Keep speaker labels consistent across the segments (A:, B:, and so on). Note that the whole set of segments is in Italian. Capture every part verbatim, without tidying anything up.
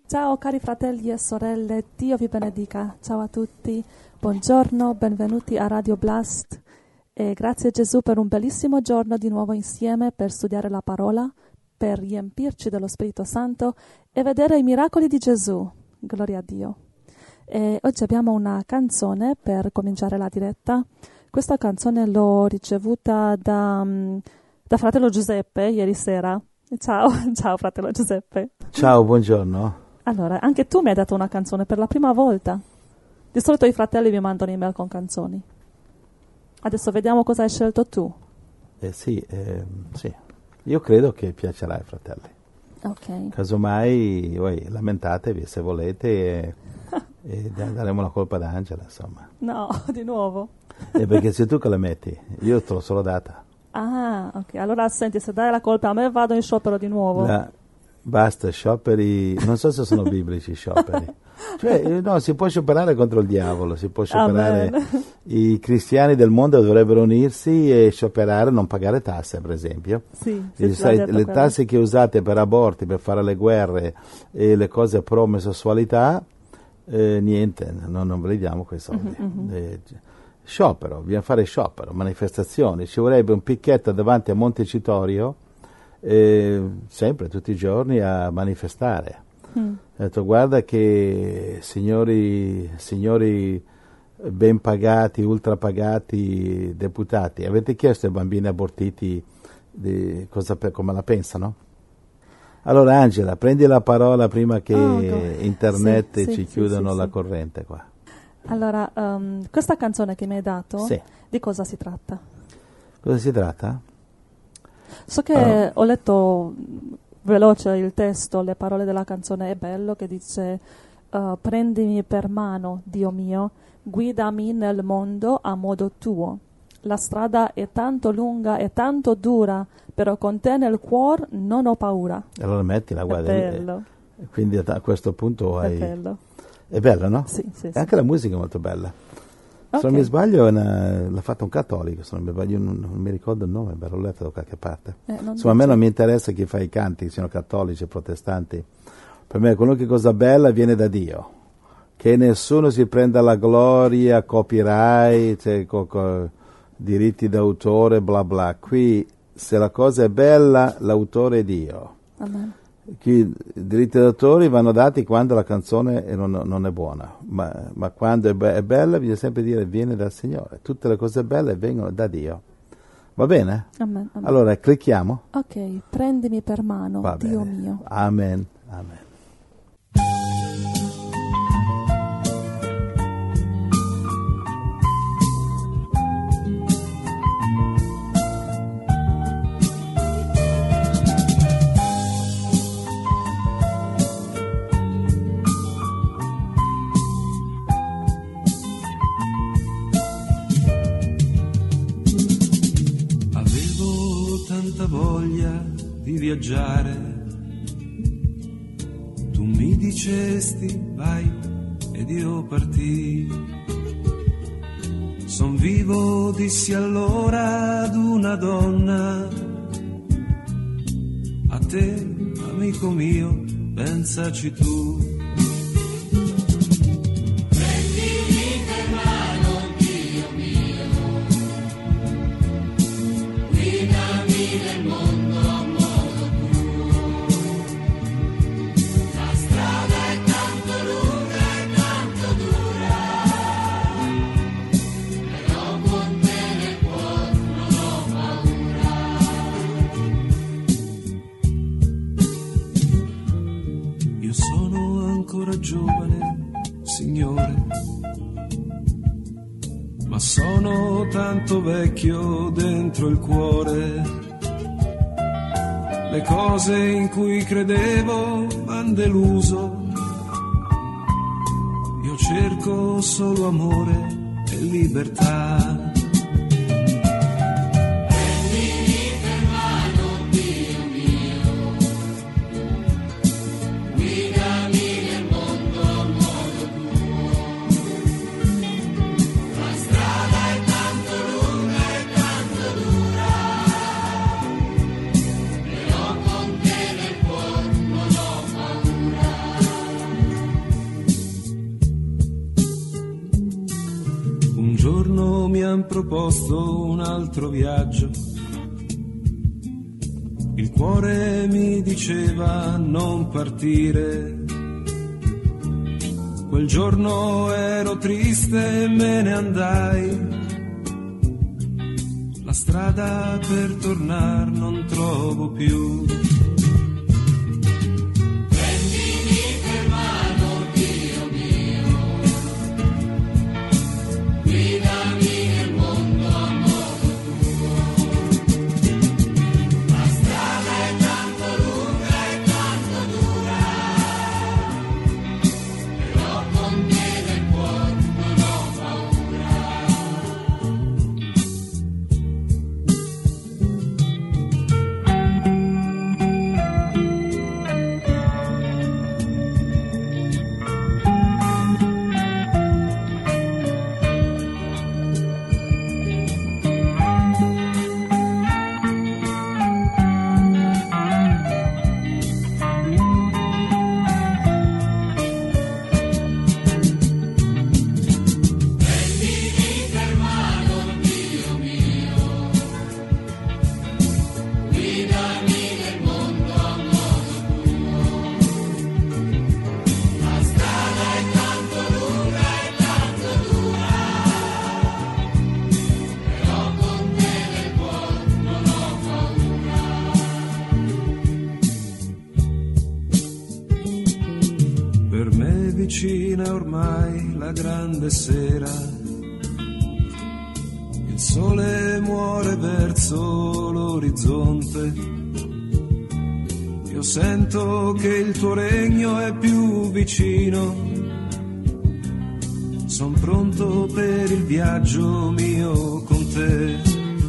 A: Ciao cari fratelli e sorelle, Dio vi benedica. Ciao a tutti, buongiorno, benvenuti a Radio Blast e grazie Gesù per un bellissimo giorno di nuovo insieme per studiare la parola, per riempirci dello Spirito Santo e vedere i miracoli di Gesù. Gloria a Dio. E oggi abbiamo una canzone per cominciare la diretta. Questa canzone l'ho ricevuta da, da fratello Giuseppe ieri sera. Ciao, ciao fratello Giuseppe.
B: Ciao, buongiorno.
A: Allora, anche tu mi hai dato una canzone per la prima volta. Di solito i fratelli mi mandano email con canzoni. Adesso vediamo cosa hai scelto tu.
B: Eh sì, eh, sì. Io credo che piacerà ai fratelli.
A: Ok.
B: Casomai voi lamentatevi se volete e, e daremo la colpa ad Angela, insomma.
A: No, di nuovo.
B: Eh, perché sei tu che la metti, io te l'ho solo data.
A: Ah, ok. Allora senti, se dai la colpa a me vado in sciopero di nuovo.
B: La, basta, scioperi, non so se sono biblici scioperi. Cioè, no, si può scioperare contro il diavolo, si può scioperare.
A: Amen.
B: I cristiani del mondo dovrebbero unirsi e scioperare, non pagare tasse, per esempio.
A: Sì,
B: Le,
A: sì, l'ha detto
B: le
A: quello.
B: tasse che usate per aborti, per fare le guerre e le cose pro omosessualità, eh, niente, non, non ve li diamo quei soldi.
A: Mhm,
B: Eh, sciopero, bisogna fare sciopero, manifestazioni, ci vorrebbe un picchetto davanti a Montecitorio, eh, sempre, tutti i giorni, a manifestare.
A: Mm.
B: Ho detto, guarda che signori, signori ben pagati, ultra pagati deputati, avete chiesto ai bambini abortiti di cosa, come la pensano? Allora Angela, prendi la parola prima che
A: Oh, God.
B: internet
A: Sì, sì,
B: ci
A: sì,
B: chiudano
A: sì,
B: la
A: sì.
B: corrente qua.
A: Allora, um, questa canzone che mi hai dato,
B: Sì.
A: di cosa si tratta?
B: Cosa si tratta?
A: So che
B: Ah.
A: ho letto mh, veloce il testo, le parole della canzone, è bello, che dice uh, prendimi per mano, Dio mio, guidami nel mondo a modo tuo. La strada è tanto lunga e tanto dura, però con te nel cuore non ho paura.
B: Allora mettila, guarda.
A: È bello,
B: eh, Quindi a a questo punto hai...
A: è bello.
B: È bello, no?
A: Sì, sì,
B: E
A: sì.
B: anche la musica è molto bella.
A: Ok.
B: Se non mi sbaglio è una- l'ha fatta un cattolico, se non mi sbaglio, non, non mi ricordo il nome, l'ho letto da qualche parte.
A: Eh, non
B: Insomma, a me
A: dice-
B: non mi interessa chi fa i canti, che siano cattolici o protestanti. Per me qualunque cosa bella viene da Dio. Che nessuno si prenda la gloria, copyright, cioè, co- co- diritti d'autore, bla bla. Qui, se la cosa è bella, l'autore è Dio.
A: Amen.
B: Chi- I diritti d'autore vanno dati quando la canzone è- non, non è buona, ma, ma quando è, be- è bella bisogna sempre dire viene dal Signore. Tutte le cose belle vengono da Dio. Va bene?
A: Amen, amen.
B: Allora clicchiamo.
A: Ok, prendimi per mano,
B: Va
A: Dio
B: bene.
A: mio.
B: Amen. Amen.
C: Avevo tanta voglia di viaggiare, tu mi dicesti vai ed io partii. Son vivo, dissi allora ad una donna, a te, amico mio, pensaci tu. Io sono ancora giovane, Signore, ma sono tanto vecchio dentro il cuore. Le cose in cui credevo m'han deluso. Io cerco solo amore e libertà. han proposto un altro viaggio. Il cuore mi diceva non partire. Quel giorno ero triste e me ne andai. La strada per tornar non trovo più.
D: Prendimi per mano, Dio mio, guidami nel mondo a modo tuo. La strada è tanto lunga e tanto dura, però con te nel cuore non ho paura.
C: Per me vicina ormai la grande sera, il sole muore verso l'orizzonte. Io sento che il tuo regno è più vicino, son pronto per il viaggio mio con te.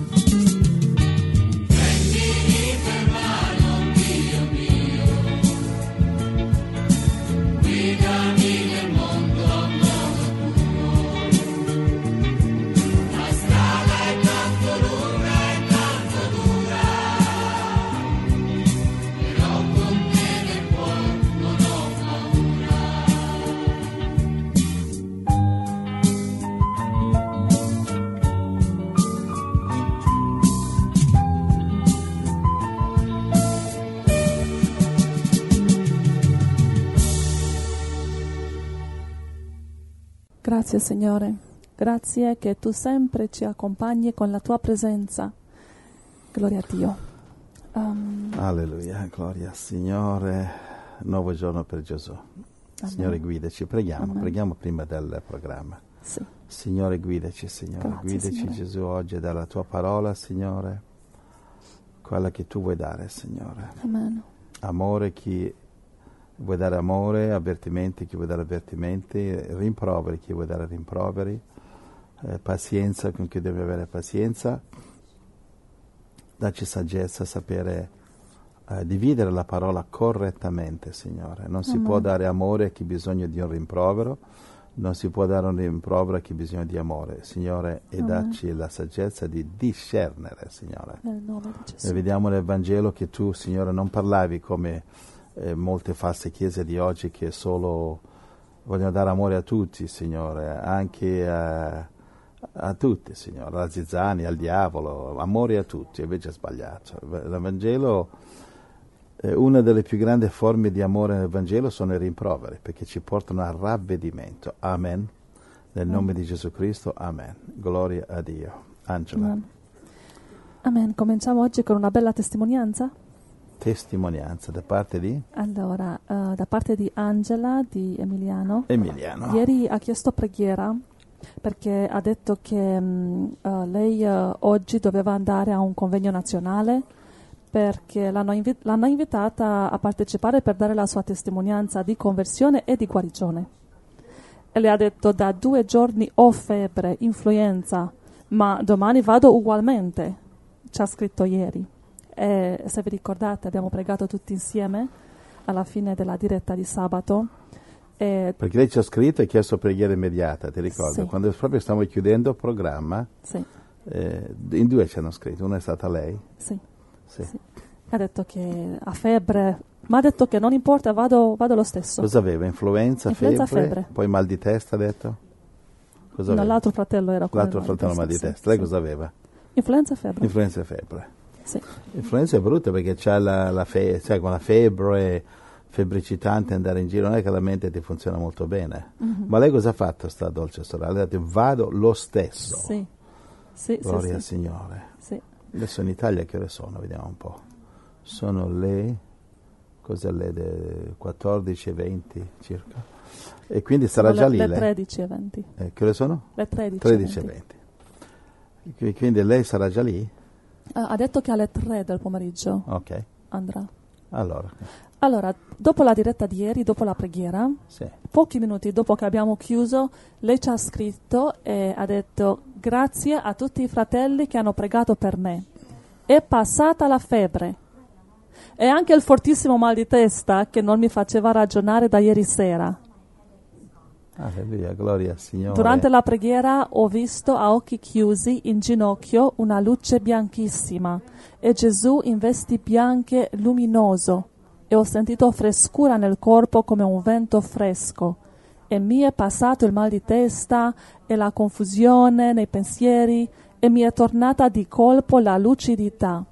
A: Grazie Signore, grazie che tu sempre ci accompagni con la tua presenza. Gloria a Dio. Um,
B: Alleluia, gloria Signore, nuovo giorno per Gesù.
A: Amen.
B: Signore guidaci, preghiamo,
A: Amen.
B: preghiamo prima del programma.
A: sì.
B: Signore guidaci, Signore,
A: Grazie,
B: guidaci
A: Signore.
B: Gesù oggi dalla tua parola, Signore, quella che tu vuoi dare, Signore.
A: Amen.
B: Amore, chi vuoi dare amore, avvertimenti, chi vuoi dare avvertimenti, rimproveri, chi vuoi dare rimproveri, eh, pazienza con chi deve avere pazienza, dacci saggezza, sapere eh, dividere la parola correttamente, Signore. Non si
A: Amen.
B: può dare amore a chi ha bisogno di un rimprovero, non si può dare un rimprovero a chi ha bisogno di amore, Signore, e
A: Amen.
B: dacci la saggezza di discernere, Signore.
A: Nel nome di Gesù.
B: E vediamo nel Vangelo che tu, Signore, non parlavi come eh, molte false chiese di oggi che solo vogliono dare amore a tutti, Signore, anche a, a tutti, Signore, a zizzani, al diavolo, amore a tutti, invece è sbagliato. Il Vangelo, eh, una delle più grandi forme di amore nel Vangelo sono i rimproveri, perché ci portano al ravvedimento. Amen. Nel nome di Gesù Cristo, amen. Gloria a Dio. Angela.
A: Amen. Amen. Cominciamo oggi con una bella testimonianza.
B: Testimonianza da parte di
A: Allora, eh, da parte di Angela, di Emiliano.
B: Emiliano.
A: Ieri ha chiesto preghiera perché ha detto che mh, eh, lei eh, oggi doveva andare a un convegno nazionale perché l'hanno, invi- l'hanno invitata a partecipare per dare la sua testimonianza di conversione e di guarigione. E le ha detto: da due giorni ho febbre, influenza, ma domani vado ugualmente. Ci ha scritto ieri. E se vi ricordate abbiamo pregato tutti insieme alla fine della diretta di sabato. E
B: Perché lei ci ha scritto e chiesto preghiera immediata, ti ricordo?
A: Sì.
B: Quando proprio stiamo chiudendo il programma,
A: sì,
B: eh, in due ci hanno scritto, una è stata lei.
A: sì.
B: Sì.
A: Sì. Ha detto che ha febbre, ma ha detto che non importa, vado, vado lo stesso.
B: Cosa aveva? Influenza,
A: Influenza,
B: febbre,
A: febbre.
B: poi mal di testa, ha detto? cosa
A: No,
B: aveva?
A: l'altro fratello era con
B: L'altro
A: il mal di
B: fratello mal di
A: testa,
B: testa.
A: sì,
B: Lei
A: sì.
B: cosa aveva?
A: Influenza e febbre.
B: Influenza e febbre.
A: Sì.
B: L'influenza è brutta perché c'ha la, la fe- sai, con la febbre, febbricitante, andare in giro, non è che la mente ti funziona molto bene.
A: Mm-hmm.
B: Ma lei cosa ha fatto, sta dolce sorella? Ha detto, vado lo stesso.
A: Sì. Sì,
B: Gloria
A: sì,
B: al
A: sì.
B: Signore.
A: Sì.
B: Adesso in Italia che ore sono? Vediamo un po'. Sono le, cos'è le de- quattordici e venti circa. E quindi sarà
A: Sono
B: già
A: le,
B: lì
A: le
B: lei?
A: tredici e venti.
B: Eh, che ore sono?
A: Le tredici,
B: tredici e
A: e venti.
B: venti. Qui- Quindi lei sarà già lì?
A: Ah, ha detto che alle tre del pomeriggio
B: Ok.
A: andrà.
B: Allora,
A: Allora, dopo la diretta di ieri, dopo la preghiera,
B: sì.
A: pochi minuti dopo che abbiamo chiuso, lei ci ha scritto e ha detto grazie a tutti i fratelli che hanno pregato per me. È passata la febbre e anche il fortissimo mal di testa che non mi faceva ragionare da ieri sera.
B: Alleluia, gloria al Signore.
A: Durante la preghiera ho visto a occhi chiusi in ginocchio una luce bianchissima e Gesù in vesti bianche luminoso e ho sentito frescura nel corpo come un vento fresco e mi è passato il mal di testa e la confusione nei pensieri e mi è tornata di colpo la lucidità.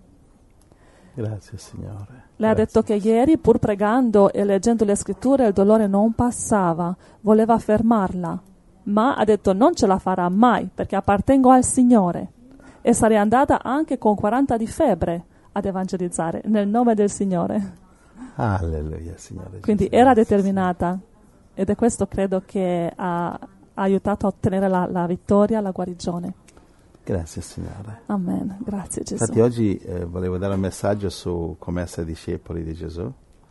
B: Grazie Signore.
A: Lei ha
B: Grazie.
A: detto che ieri, pur pregando e leggendo le scritture, il dolore non passava, voleva fermarla, ma ha detto non ce la farà mai perché appartengo al Signore e sarei andata anche con quaranta di febbre ad evangelizzare nel nome del Signore.
B: Alleluia, Signore.
A: Quindi
B: Gesù.
A: era determinata ed è questo credo che ha, ha aiutato a ottenere la, la vittoria, la guarigione.
B: Grazie Signore.
A: Amen. Grazie Gesù.
B: Infatti oggi eh, volevo dare un messaggio su come essere discepoli di Gesù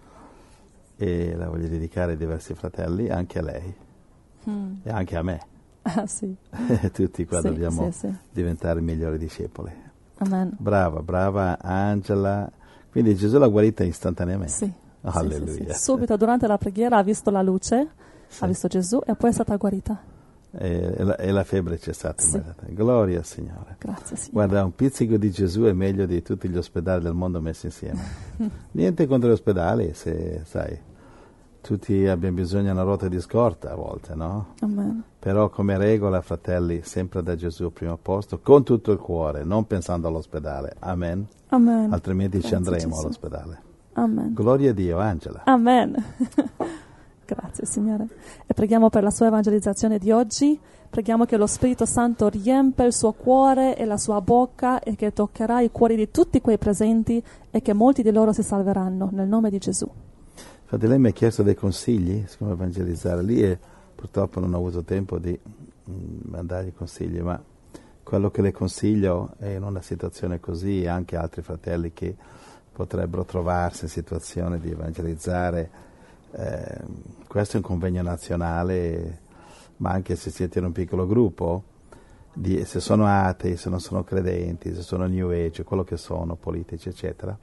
B: e la voglio dedicare ai diversi fratelli, anche a lei
A: Mm.
B: e anche a me.
A: Ah, sì.
B: Tutti qua
A: Sì,
B: dobbiamo
A: sì, sì.
B: diventare migliori discepoli.
A: Amen.
B: Brava, brava Angela. Quindi Gesù l'ha guarita istantaneamente.
A: Sì.
B: Alleluia.
A: Sì, sì, sì. Subito durante la preghiera ha visto la luce,
B: Sì.
A: ha visto Gesù e poi è stata guarita.
B: E, e la, e la febbre c'è stata
A: Sì.
B: immediatamente. Gloria al Signore.
A: Grazie Signore.
B: Guarda, un pizzico di Gesù è meglio di tutti gli ospedali del mondo messi insieme. Niente contro gli ospedali, se sai, tutti abbiamo bisogno di una ruota di scorta a volte, no?
A: Amen.
B: Però come regola, fratelli, sempre da Gesù al primo posto, con tutto il cuore, non pensando all'ospedale. Amen.
A: Amen.
B: Altrimenti ci
A: Grazie,
B: andremo
A: Gesù.
B: all'ospedale.
A: Amen.
B: Gloria a Dio, Angela.
A: Amen. Grazie Signore. E preghiamo per la sua evangelizzazione di oggi. Preghiamo che lo Spirito Santo riempia il suo cuore e la sua bocca e che toccherà i cuori di tutti quei presenti e che molti di loro si salveranno nel nome di Gesù.
B: Infatti lei mi ha chiesto dei consigli su come evangelizzare lì e purtroppo non ho avuto tempo di mm, mandargli consigli, ma quello che le consiglio è in una situazione così, e anche altri fratelli che potrebbero trovarsi in situazione di evangelizzare, eh, questo è un convegno nazionale, ma anche se siete in un piccolo gruppo, di, se sono atei, se non sono credenti, se sono New Age, quello che sono, politici, eccetera,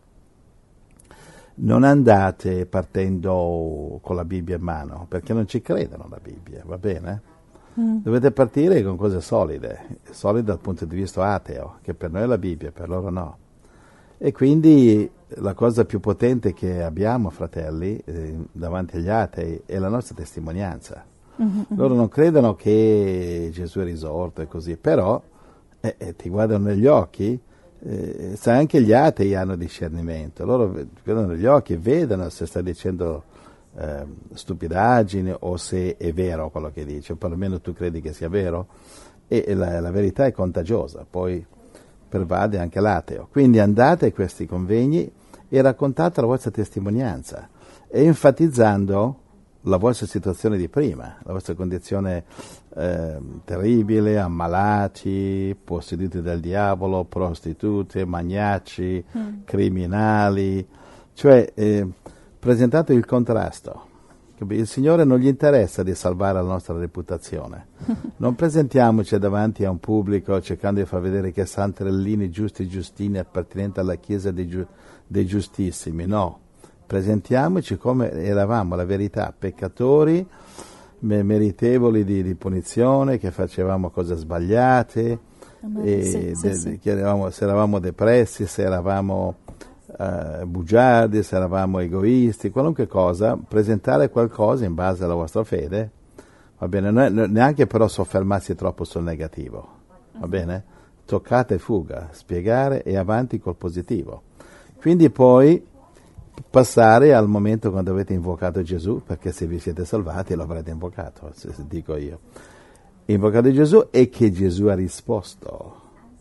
B: non andate partendo con la Bibbia in mano, perché non ci credono la Bibbia, va bene? Mm. Dovete partire con cose solide, solide dal punto di vista ateo, che per noi è la Bibbia, per loro no. E quindi la cosa più potente che abbiamo, fratelli, eh, davanti agli atei, è la nostra testimonianza. Mm-hmm. Loro non credono che Gesù è risorto e così, però eh, eh, ti guardano negli occhi. Eh, sai, anche gli atei hanno discernimento, loro vedono negli occhi, vedono se sta dicendo eh, stupidaggini o se è vero quello che dice, o perlomeno tu credi che sia vero, e, e la, la verità è contagiosa, poi pervade anche l'ateo. Quindi andate a questi convegni e raccontate la vostra testimonianza e enfatizzando la vostra situazione di prima, la vostra condizione eh, terribile, ammalati, posseduti dal diavolo, prostitute, magnacci, mm. criminali, cioè eh, presentate il contrasto. Il Signore non gli interessa di salvare la nostra reputazione. Non presentiamoci davanti a un pubblico cercando di far vedere che santarellini giusti e giustini appartenenti alla Chiesa dei, giu- dei giustissimi, no. Presentiamoci come eravamo, la verità, peccatori, me- meritevoli di, di punizione, che facevamo cose sbagliate, e
A: sì, sì,
B: de-
A: sì.
B: Che eravamo, se eravamo depressi, se eravamo uh, bugiardi, se eravamo egoisti, qualunque cosa, presentare qualcosa in base alla vostra fede, Va bene, non è- neanche però soffermarsi troppo sul negativo, va bene? Toccata e fuga, spiegare e avanti col positivo. Quindi poi passare al momento quando avete invocato Gesù, perché se vi siete salvati lo avrete invocato, se, se dico io. Invocato Gesù e che Gesù ha risposto.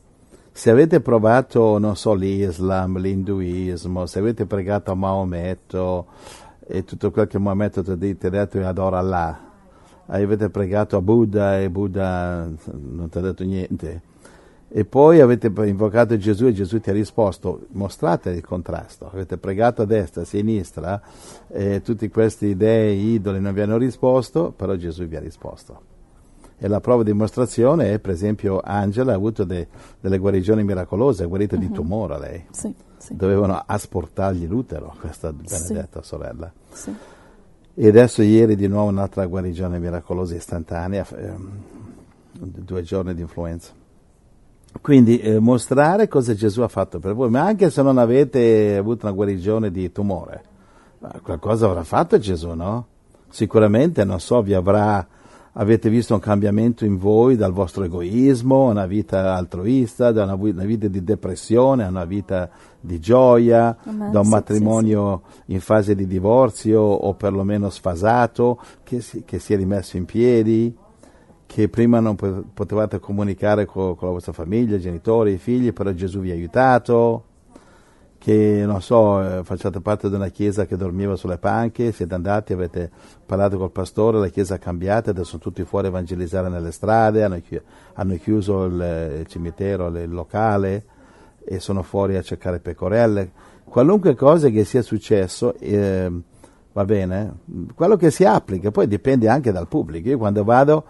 B: Se avete provato, non so, l'Islam, l'induismo, se avete pregato a Maometto e tutto quel che Maometto ti ha detto e adora Allah, avete pregato a Buddha e Buddha non ti ha detto niente, e poi avete invocato Gesù e Gesù ti ha risposto, mostrate il contrasto. Avete pregato a destra, a sinistra, e tutti questi dei, idoli non vi hanno risposto, però Gesù vi ha risposto. E la prova di dimostrazione è, per esempio, Angela ha avuto de, delle guarigioni miracolose, ha guarito
A: Mhm.
B: di tumore lei.
A: Sì, sì.
B: Dovevano asportargli l'utero, questa benedetta sorella.
A: Sì.
B: E adesso ieri di nuovo un'altra guarigione miracolosa istantanea, ehm, due giorni di influenza. Quindi eh, mostrare cosa Gesù ha fatto per voi, ma anche se non avete avuto una guarigione di tumore, ma qualcosa avrà fatto Gesù, no? Sicuramente, non so, vi avrà, avete visto un cambiamento in voi dal vostro egoismo, una vita altruista, da una, vi- una vita di depressione a una vita di gioia,
A: Amen.
B: da un
A: Sì,
B: matrimonio in fase di divorzio o perlomeno sfasato, che si, che si è rimesso in piedi, che prima non po- potevate comunicare co- con la vostra famiglia, i genitori, i figli, però Gesù vi ha aiutato, che non so, eh, facciate parte di una chiesa che dormiva sulle panche, siete andati, avete parlato col pastore, la chiesa ha cambiato, adesso sono tutti fuori a evangelizzare nelle strade, hanno, chi- hanno chiuso il, il cimitero, il locale, e sono fuori a cercare pecorelle. Qualunque cosa che sia successo, eh, va bene, quello che si applica, poi dipende anche dal pubblico. Io quando vado,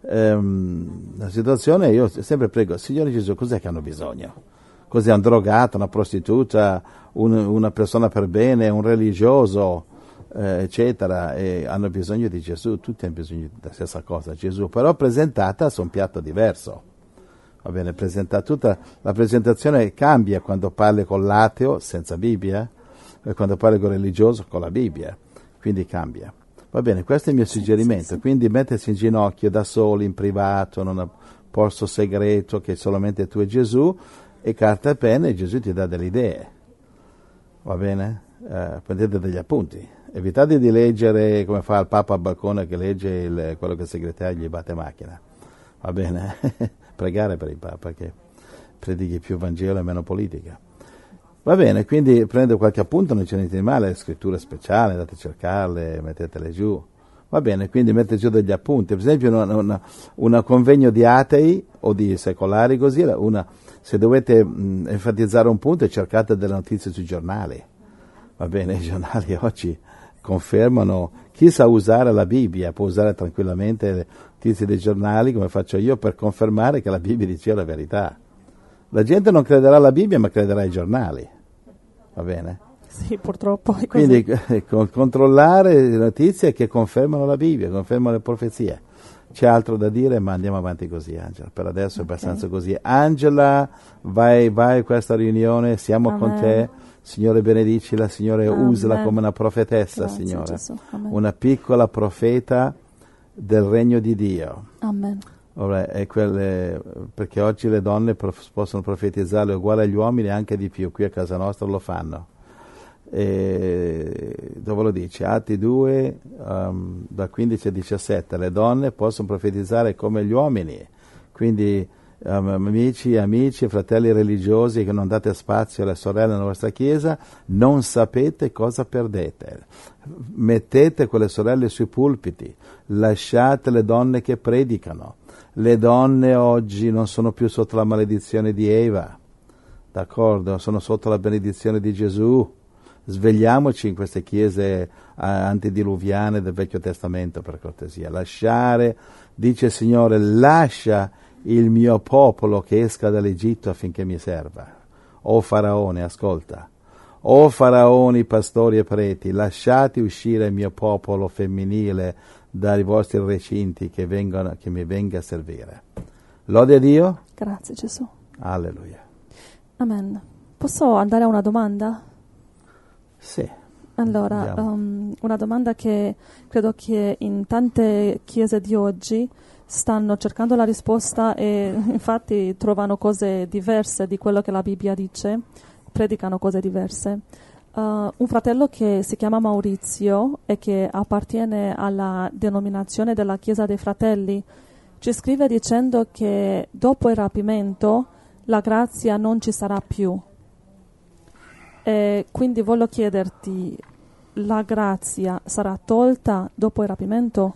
B: ehm, la situazione, io sempre prego, Signore Gesù, cos'è che hanno bisogno? Cos'è un drogato, una prostituta, un- una persona per bene, un religioso, eh, eccetera, e hanno bisogno di Gesù, tutti hanno bisogno della stessa cosa, Gesù, però presentata su un piatto diverso. Va bene, presenta tutta la presentazione cambia quando parli con l'ateo senza Bibbia e quando parli con il religioso con la Bibbia, quindi cambia. Va bene, questo è il mio
A: Sì,
B: suggerimento,
A: sì, sì.
B: quindi mettersi in ginocchio da soli, in privato, in un posto segreto che solamente tu e Gesù, e carta e penna, e Gesù ti dà delle idee. Va bene? Eh, prendete degli appunti. Evitate di leggere come fa il Papa al balcone che legge il, quello che il segretario gli batte macchina. Va bene? Pregare per il Papa che predichi più Vangelo e meno politica. Va bene, quindi prendete qualche appunto, non c'è niente di male, scritture speciali, andate a cercarle, mettetele giù. Va bene, quindi mettete giù degli appunti. Per esempio una, una, una convegno di atei o di secolari, così, una, se dovete mh, enfatizzare un punto, cercate delle notizie sui giornali. Va bene, i giornali oggi confermano, chi sa usare la Bibbia può usare tranquillamente le notizie dei giornali, come faccio io, per confermare che la Bibbia dice la verità. La gente non crederà alla Bibbia, ma crederà ai giornali. Va bene?
A: Sì, purtroppo è così.
B: Quindi eh, con- controllare le notizie che confermano la Bibbia, confermano le profezie. C'è altro da dire, ma andiamo avanti così, Angela. Per adesso è
A: Ok.
B: abbastanza così. Angela, vai, vai a questa riunione, siamo
A: Amen.
B: con te. Signore, benedicila, Signore,
A: Amen.
B: usala come una profetessa,
A: Grazie,
B: Signore.
A: Gesù. Amen.
B: Una piccola profeta del regno di Dio.
A: Amen.
B: Ora, è quelle, perché oggi le donne prof- possono profetizzare uguale agli uomini e anche di più, qui a casa nostra lo fanno. E dove lo dice? Atti due, um, da quindici a diciassette, le donne possono profetizzare come gli uomini, quindi um, amici, amici, fratelli religiosi che non date spazio alle sorelle nella vostra chiesa, non sapete cosa perdete. Mettete quelle sorelle sui pulpiti, lasciate le donne che predicano. Le donne oggi non sono più sotto la maledizione di Eva, d'accordo? Sono sotto la benedizione di Gesù. Svegliamoci in queste chiese eh, antidiluviane del Vecchio Testamento, per cortesia. Lasciare, dice il Signore, lascia il mio popolo che esca dall'Egitto affinché mi serva. O Faraone, ascolta. O Faraoni, pastori e preti, lasciate uscire il mio popolo femminile dai vostri recinti che, vengano, che mi venga a servire. Lode a Dio.
A: Grazie, Gesù.
B: Alleluia.
A: Amen. Posso andare a una domanda?
B: Sì.
A: Allora, um, una domanda che credo che in tante chiese di oggi stanno cercando la risposta e infatti trovano cose diverse di quello che la Bibbia dice, predicano cose diverse. Uh, un fratello che si chiama Maurizio e che appartiene alla denominazione della Chiesa dei Fratelli ci scrive dicendo che dopo il rapimento la grazia non ci sarà più. E quindi voglio chiederti, la grazia sarà tolta dopo il rapimento?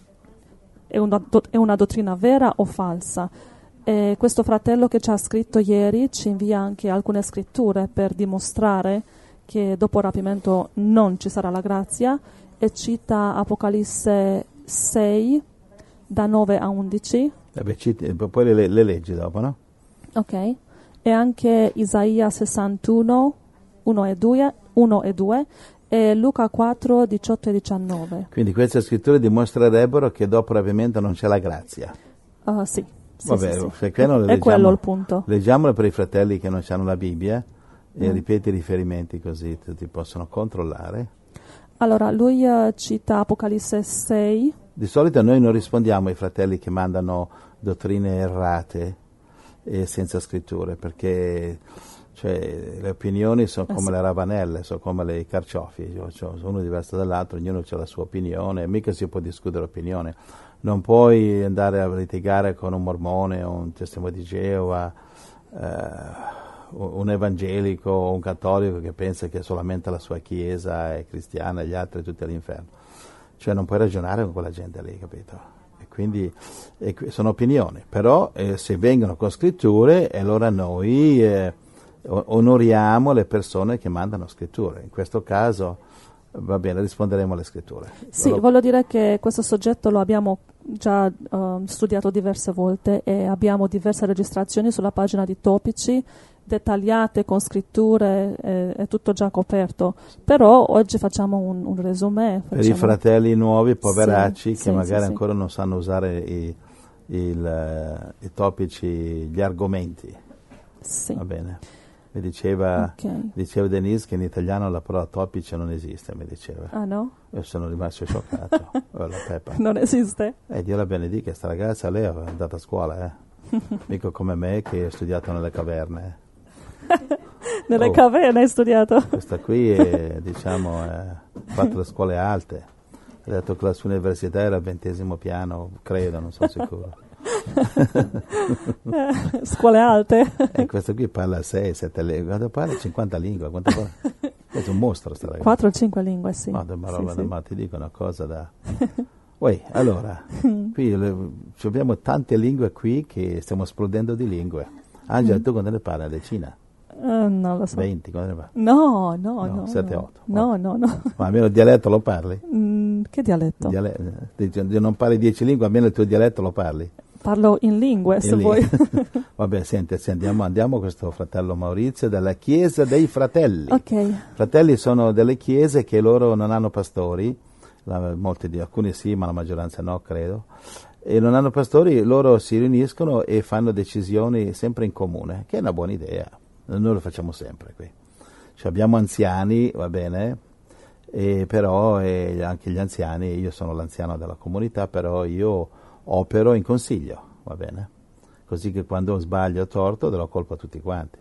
A: È una, do- è una dottrina vera o falsa? E questo fratello che ci ha scritto ieri ci invia anche alcune scritture per dimostrare che dopo il rapimento non ci sarà la grazia e cita Apocalisse sei da nove a undici.
B: Vabbè, citi, poi le, le leggi dopo, no?
A: Ok. E anche Isaia sessantuno uno e due, uno e due e Luca quattro diciotto e diciannove.
B: Quindi queste scritture dimostrerebbero che dopo il rapimento non c'è la grazia.
A: Uh, sì. Sì,
B: Vabbè,
A: sì, sì.
B: perché non le
A: È
B: leggiamo,
A: quello il punto.
B: Leggiamole per i fratelli che non hanno la Bibbia e
A: Mm.
B: ripeti i riferimenti così tutti possono controllare.
A: Allora, lui uh, cita Apocalisse sei.
B: Di solito noi non rispondiamo ai fratelli che mandano dottrine errate e senza scritture, perché cioè, le opinioni sono
A: Eh
B: come
A: sì.
B: le ravanelle, sono come le carciofi, cioè, cioè, uno diverso dall'altro, ognuno ha la sua opinione, mica si può discutere opinione. Non puoi andare a litigare con un mormone o un testimone di Geova, eh, un evangelico o un cattolico che pensa che solamente la sua chiesa è cristiana e gli altri tutti all'inferno. Cioè non puoi ragionare con quella gente lì, capito? E quindi e, sono opinioni, però eh, se vengono con scritture, allora noi eh, onoriamo le persone che mandano scritture. In questo caso, va bene, risponderemo alle scritture.
A: Sì,
B: allora,
A: voglio dire che questo soggetto lo abbiamo già uh, studiato diverse volte e abbiamo diverse registrazioni sulla pagina di Topici, dettagliate con scritture, eh, è tutto già coperto. Però oggi facciamo un, un resumé.
B: Per i fratelli nuovi, poveracci,
A: Sì,
B: che
A: sì,
B: magari
A: sì,
B: ancora non sanno usare i, il, i topici, gli argomenti.
A: Sì.
B: Va bene. Mi diceva,
A: Okay.
B: diceva Denise che in italiano la parola topice non esiste, mi diceva.
A: Ah no?
B: Io sono rimasto scioccato. Oh, la Peppa.
A: Non esiste?
B: Eh, Dio la benedica, sta ragazza, lei è andata a scuola, eh. Mica come me che ho studiato nelle caverne.
A: Nelle
B: Oh.
A: caverne hai studiato?
B: Questa qui è, diciamo, ha fatto le scuole alte. Ha detto che la sua università era al ventesimo piano, credo, non sono sicuro.
A: Eh, scuole alte?
B: E questo qui parla sei sette lingue, quando parla cinquanta lingue, quanto parla? È un mostro sta ragazza.
A: quattro o cinque lingue, sì.
B: No, ma, roba,
A: Sì, sì.
B: ma ti dico una cosa da... Uè, allora, qui le- abbiamo tante lingue qui che stiamo esplodendo di lingue. Angela,
A: Mm.
B: tu quando ne parli? Una decina?
A: Eh, non lo so.
B: venti? Quando ne parli?
A: No, no,
B: No,
A: no.
B: sette,
A: no.
B: otto.
A: No, no, no.
B: Ma almeno il dialetto lo parli?
A: Mm, che dialetto?
B: Diale- dici, non parli dieci lingue, almeno il tuo dialetto lo parli.
A: Parlo in lingue, se
B: E lì-
A: vuoi.
B: Vabbè, senti, sì, andiamo, andiamo a questo fratello Maurizio della Chiesa dei Fratelli.
A: Ok.
B: Fratelli sono delle chiese che loro non hanno pastori, la, molti di, alcuni sì, ma la maggioranza no, credo, e non hanno pastori, loro si riuniscono e fanno decisioni sempre in comune, che è una buona idea. Noi lo facciamo sempre qui. Cioè, abbiamo anziani, va bene, e però e anche gli anziani, io sono l'anziano della comunità, però io opero in consiglio, va bene? Così che quando sbaglio o torto do la colpa a tutti quanti.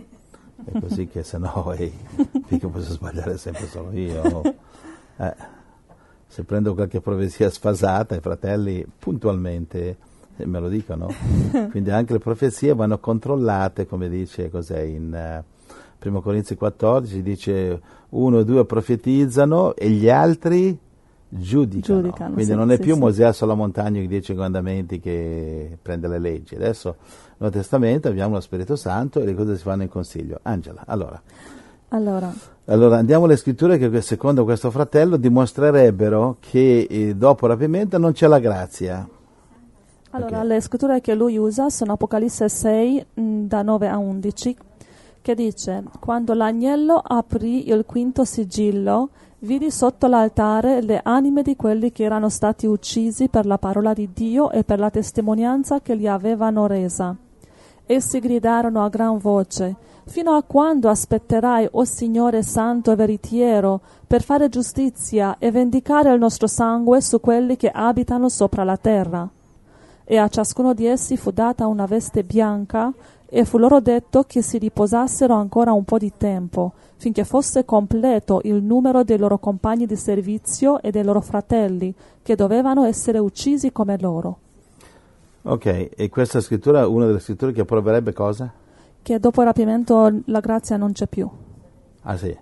B: E così che se no, ehi, mica posso sbagliare sempre solo io. Eh, se prendo qualche profezia sfasata, i fratelli puntualmente eh, me lo dicono. Quindi anche le profezie vanno controllate, come dice cos'è in eh, primo Corinzi quattordici, dice uno o due profetizzano e gli altri giudicano.
A: Giudicano,
B: Quindi
A: sì,
B: non è
A: sì,
B: più
A: sì.
B: Mosè sulla montagna che dice i comandamenti che prende le leggi. Adesso nel Nuovo Testamento abbiamo lo Spirito Santo e le cose si fanno in consiglio. Angela, allora.
A: Allora,
B: Allora andiamo alle scritture che secondo questo fratello dimostrerebbero che eh, dopo il rapimento non c'è la grazia.
A: allora
B: Ok.
A: le scritture che lui usa sono Apocalisse sei, mh, da nove a undici, che dice: quando l'agnello aprì il quinto sigillo, vidi sotto l'altare le anime di quelli che erano stati uccisi per la parola di Dio e per la testimonianza che li avevano resa. Essi gridarono a gran voce: «Fino a quando aspetterai, o Signore santo e veritiero, per fare giustizia e vendicare il nostro sangue su quelli che abitano sopra la terra?» E a ciascuno di essi fu data una veste bianca, e fu loro detto che si riposassero ancora un po' di tempo, finché fosse completo il numero dei loro compagni di servizio e dei loro fratelli, che dovevano essere uccisi come loro.
B: Ok, e questa scrittura è una delle scritture che proverebbe cosa?
A: Che dopo il rapimento la grazia non c'è più.
B: Ah sì.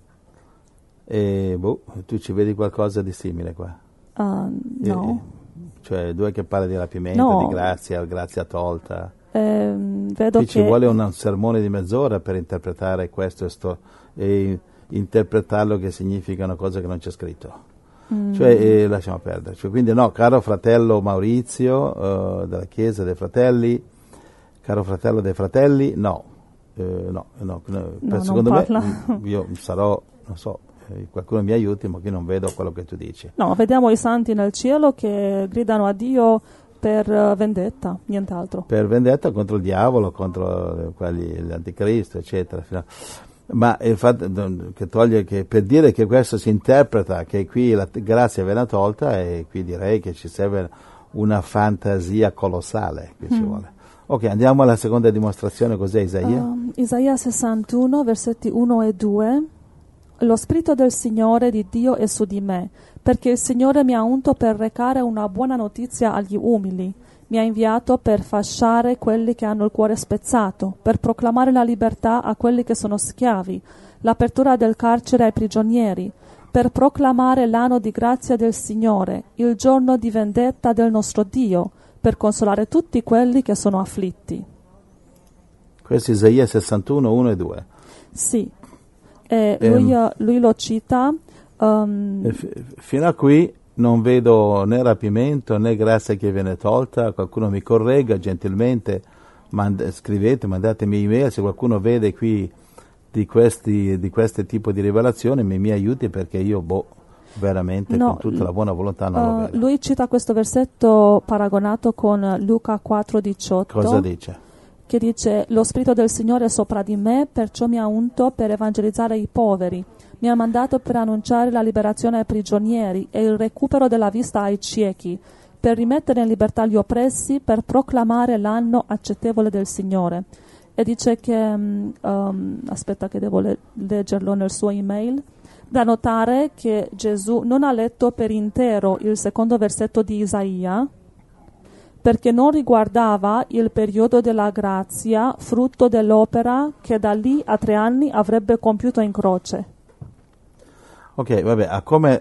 B: E boh, tu ci vedi qualcosa di simile qua?
A: Uh, no.
B: E, cioè due che parla di rapimento,
A: no.
B: di grazia, grazia tolta.
A: Eh, vedo
B: Qui
A: che
B: ci vuole un sermone di mezz'ora per interpretare questo e, sto, e interpretarlo, che significa una cosa che non c'è scritto. Mm. Cioè, eh, lasciamo perdere. Cioè, quindi no, caro fratello Maurizio, uh, della Chiesa dei Fratelli, caro fratello dei Fratelli, no, eh, no, no, no,
A: no
B: secondo me
A: parla.
B: Io sarò, non so, eh, qualcuno mi aiuti, ma che non vedo quello che tu dici.
A: No, vediamo i santi nel cielo che gridano a Dio per uh, vendetta, nient'altro.
B: Per vendetta contro il diavolo, contro quelli, l'anticristo, eccetera. Ma il fatto che toglie, che per dire che questo si interpreta, che qui la grazia viene tolta, e qui direi che ci serve una fantasia colossale, che mm. ci vuole. Ok, andiamo alla seconda dimostrazione. Cos'è Isaia?
A: Uh, Isaia sessantuno, versetti uno e due. Lo Spirito del Signore di Dio è su di me, perché il Signore mi ha unto per recare una buona notizia agli umili. Mi ha inviato per fasciare quelli che hanno il cuore spezzato, per proclamare la libertà a quelli che sono schiavi, l'apertura del carcere ai prigionieri, per proclamare l'anno di grazia del Signore, il giorno di vendetta del nostro Dio, per consolare tutti quelli che sono afflitti.
B: Questo è Isaia sessantuno, uno e due.
A: Sì, e lui, um, lui lo cita. Um,
B: f- fino a qui non vedo né rapimento né grazia che viene tolta. Qualcuno mi corregga gentilmente, mand- scrivete, mandatemi email se qualcuno vede qui di questi di questo tipo di rivelazione, mi, mi aiuti, perché io boh veramente
A: no,
B: con tutta la buona volontà non uh, lo vedo.
A: Lui cita questo versetto paragonato con Luca quattro diciotto.
B: Cosa dice?
A: Che dice: lo Spirito del Signore è sopra di me, perciò mi ha unto per evangelizzare i poveri, mi ha mandato per annunciare la liberazione ai prigionieri e il recupero della vista ai ciechi, per rimettere in libertà gli oppressi, per proclamare l'anno accettevole del Signore. E dice che, um, aspetta che devo le- leggerlo nel suo email, da notare che Gesù non ha letto per intero il secondo versetto di Isaia, perché non riguardava il periodo della grazia, frutto dell'opera che da lì a tre anni avrebbe compiuto in croce.
B: Ok, vabbè, a come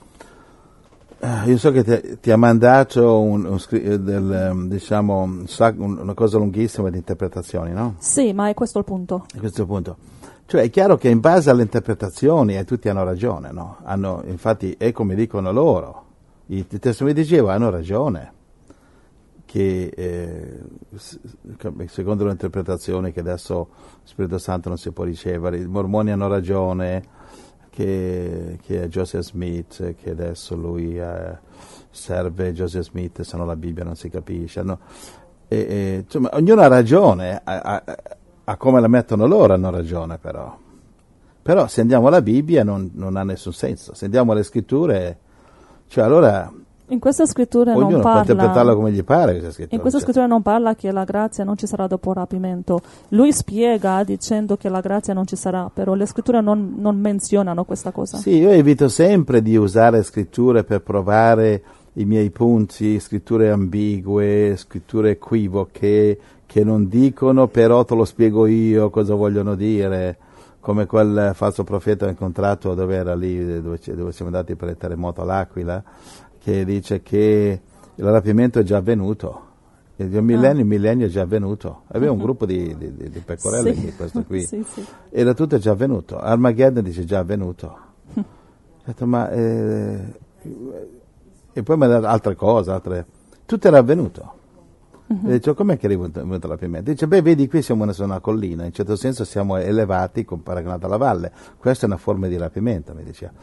B: io so che ti, ti ha mandato un, un, del, diciamo, una cosa lunghissima di interpretazioni, no?
A: Sì, ma è questo il punto.
B: È questo il punto. Cioè è chiaro che in base alle interpretazioni, e tutti hanno ragione, no? Hanno, infatti è come dicono loro, il testo mi diceva, hanno ragione, che eh, secondo le interpretazioni che adesso lo Spirito Santo non si può ricevere, i mormoni hanno ragione, che, che è Joseph Smith, che adesso lui eh, serve Joseph Smith, se no la Bibbia non si capisce, no? E, e, insomma, ognuno ha ragione, a, a, a come la mettono loro hanno ragione, però però se andiamo alla Bibbia non, non ha nessun senso, se andiamo alle scritture, cioè allora
A: in questa scrittura
B: ognuno
A: non parla,
B: può interpretarla come gli pare. Questa
A: in questa scrittura non parla che la grazia non ci sarà dopo il rapimento. Lui spiega dicendo che la grazia non ci sarà, però le scritture non, non menzionano questa cosa.
B: Sì, io evito sempre di usare scritture per provare i miei punti, scritture ambigue, scritture equivoche, che non dicono, però te lo spiego io cosa vogliono dire, come quel falso profeta incontrato dove era lì, dove, dove siamo andati per il terremoto all'Aquila, che dice che il rapimento è già avvenuto, il millennio, il millennio è già avvenuto. Aveva un gruppo di, di, di pecorelle,
A: sì.
B: che questo qui,
A: sì, sì.
B: era tutto già avvenuto. Armageddon dice già avvenuto. Ho detto, ma eh, e poi mi ha dato altre cose, altre, tutto era avvenuto. Uh-huh. E dice, com'è che è venuto il rapimento? Dice, beh, vedi, qui siamo su una collina, in certo senso siamo elevati paragonato alla valle, questa è una forma di rapimento, mi diceva.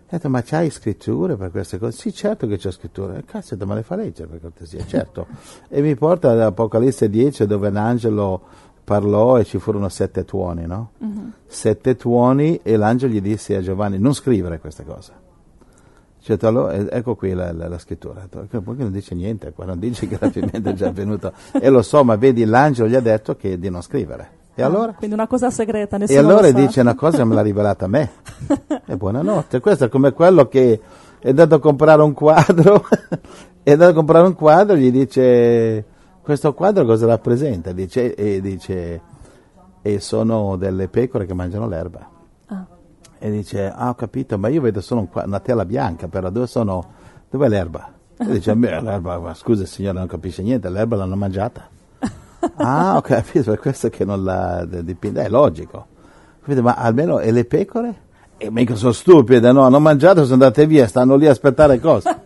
B: Ho detto, ma c'hai scritture per queste cose? Sì, certo che c'ho scritture. Cazzo, me le fa leggere per cortesia, certo. E mi porta all'Apocalisse dieci dove l'angelo parlò e ci furono sette tuoni, no? Uh-huh. Sette tuoni e l'angelo gli disse a Giovanni, non scrivere queste cose. Cioè, allora, ecco qui la, la, la scrittura. Poi non dice niente, qua non dice che il rapimento è già avvenuto. E lo so, ma vedi, l'angelo gli ha detto che di non scrivere. E ah, allora?
A: Quindi una cosa segreta, nessuno
B: E allora
A: lo sa.
B: Dice una cosa me l'ha rivelata a me. E buonanotte. Questo è come quello che è andato a comprare un quadro, è andato a comprare un quadro e gli dice, questo quadro cosa rappresenta? Dice, e dice, e sono delle pecore che mangiano l'erba. Ah. E dice, ah ho capito, ma io vedo solo un, una tela bianca, però dove sono, dov'è l'erba? E dice, l'erba, ma scusa signora, non capisce niente, l'erba l'hanno mangiata. Ah ho capito, per questo che non la dipende, è logico. Capito? Ma almeno, e le pecore? E mica sono stupide, no, hanno mangiato, sono andate via, stanno lì a aspettare cosa?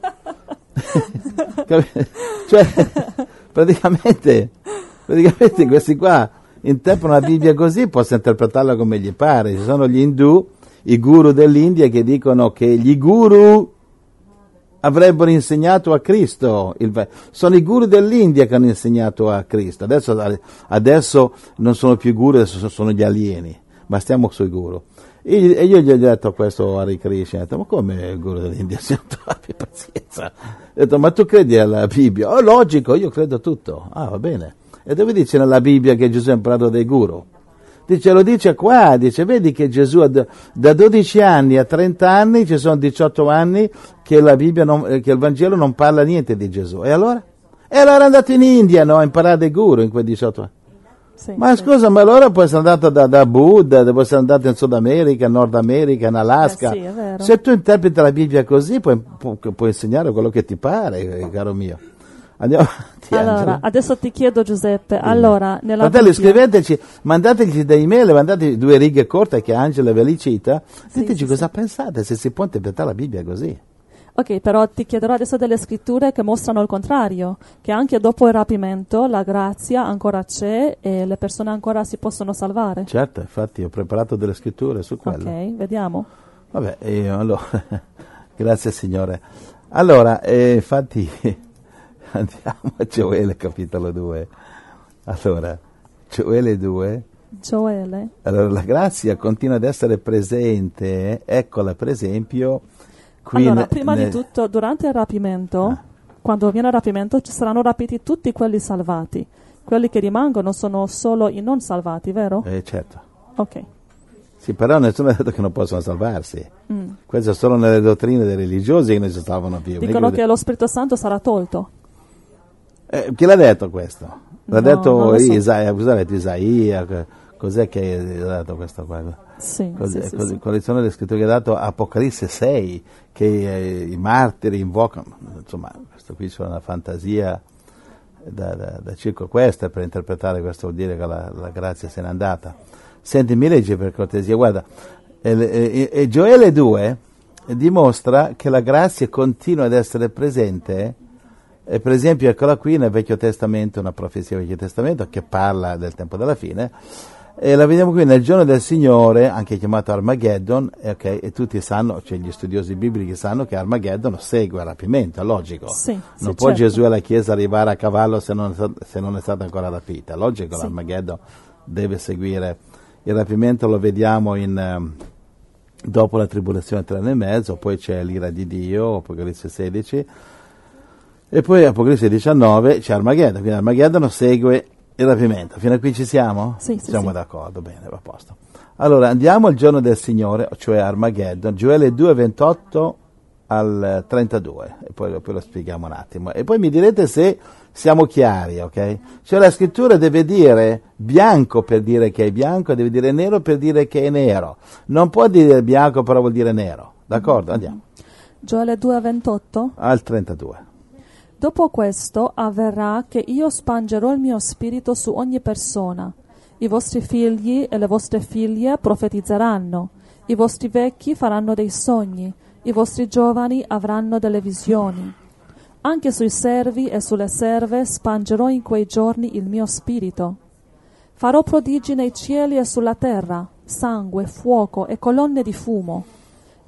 B: Cioè, praticamente, praticamente questi qua interpretano la Bibbia così, possono interpretarla come gli pare. Ci sono gli indù, i guru dell'India che dicono che gli guru avrebbero insegnato a Cristo. Il, sono i guru dell'India che hanno insegnato a Cristo. Adesso, adesso non sono più guru, adesso sono gli alieni, ma stiamo sui guru. E io gli ho detto questo a Hare Krishna, ho detto, ma come il guru dell'India? Abbi pazienza. Ho detto, ma tu credi alla Bibbia? Oh, logico, io credo a tutto. Ah, va bene. E dove dice nella Bibbia che Gesù ha imparato dai guru? Dice, lo dice qua, dice, vedi che Gesù da dodici anni a trenta anni, ci sono diciotto anni che la Bibbia, non, che il Vangelo non parla niente di Gesù. E allora? E allora è andato in India, no, a imparare dai guru in quei diciotto anni. Sì, ma sì. Scusa, ma allora può essere andato da, da Buddha, può essere andato in Sud America, in Nord America, in Alaska.
A: Eh sì, è vero.
B: Se tu interpreti la Bibbia così, puoi, pu, puoi insegnare quello che ti pare, caro mio. Andiamo avanti.
A: Allora,
B: Angelo.
A: Adesso ti chiedo, Giuseppe, sì. allora, nella
B: Fratelli,
A: Bibbia...
B: scriveteci, mandateci dei email, mandate due righe corte che Angela ve li cita, sì, diteci sì, cosa sì. pensate, se si può interpretare la Bibbia così.
A: Ok, però ti chiederò adesso delle scritture che mostrano il contrario, che anche dopo il rapimento la grazia ancora c'è e le persone ancora si possono salvare.
B: Certo, infatti ho preparato delle scritture su quello.
A: Ok, vediamo.
B: Vabbè, io, allora, grazie Signore. Allora, eh, infatti, andiamo a Gioele capitolo due. Allora, Gioele due.
A: Gioele.
B: Allora, la grazia continua ad essere presente, eccola per esempio... Qui
A: allora,
B: ne,
A: prima
B: ne...
A: di tutto, durante il rapimento,
B: ah.
A: quando viene il rapimento, ci saranno rapiti tutti quelli salvati. Quelli che rimangono sono solo i non salvati, vero?
B: Eh, certo.
A: Ok.
B: Sì, però nessuno ha detto che non possono salvarsi.
A: Mm.
B: Questo è solo nelle dottrine dei religiosi che non si salvano più.
A: Dicono che, che lo Spirito Santo sarà tolto.
B: Eh, chi l'ha detto questo? L'ha
A: no,
B: detto
A: so.
B: Isaia, cosa ha detto Isaia? Cos'è che ha dato questa qua?
A: Sì,
B: Così,
A: sì,
B: così,
A: sì,
B: quali sono le scritture che ha dato Apocalisse sei, che eh, i martiri invocano, insomma, questo qui c'è una fantasia da, da, da circo questa per interpretare questo vuol dire che la, la grazia se n'è andata. Senti, mi leggi per cortesia, guarda, e, e, e Gioele due dimostra che la grazia continua ad essere presente, e per esempio eccola qui nel Vecchio Testamento, una profezia del Vecchio Testamento che parla del tempo della fine, e la vediamo qui nel giorno del Signore, anche chiamato Armageddon, e, okay, e tutti sanno, cioè gli studiosi biblici sanno che Armageddon segue il rapimento, è logico.
A: Sì,
B: non
A: sì,
B: può
A: certo.
B: Gesù e la Chiesa arrivare a cavallo se non, se non è stata ancora rapita, logico, sì. L'Armageddon deve seguire il rapimento, lo vediamo in, um, dopo la tribolazione tre anni e mezzo, poi c'è l'ira di Dio, Apocalisse sedici, e poi Apocalisse diciannove c'è Armageddon, quindi Armageddon segue il rapimento. Fino a qui ci siamo?
A: Sì, sì,
B: siamo
A: sì.
B: d'accordo, bene, va a posto. Allora, andiamo al giorno del Signore, cioè Armageddon, Gioele due, ventotto al trentadue, e poi, poi lo spieghiamo un attimo. E poi mi direte se siamo chiari, ok? Cioè la scrittura deve dire bianco per dire che è bianco, deve dire nero per dire che è nero. Non può dire bianco però vuol dire nero, d'accordo? Andiamo.
A: Gioele due, ventotto?
B: Al trentadue.
A: Dopo questo avverrà che io spangerò il mio spirito su ogni persona. I vostri figli e le vostre figlie profetizzeranno, i vostri vecchi faranno dei sogni, i vostri giovani avranno delle visioni. Anche sui servi e sulle serve spangerò in quei giorni il mio spirito. Farò prodigi nei cieli e sulla terra, sangue, fuoco e colonne di fumo.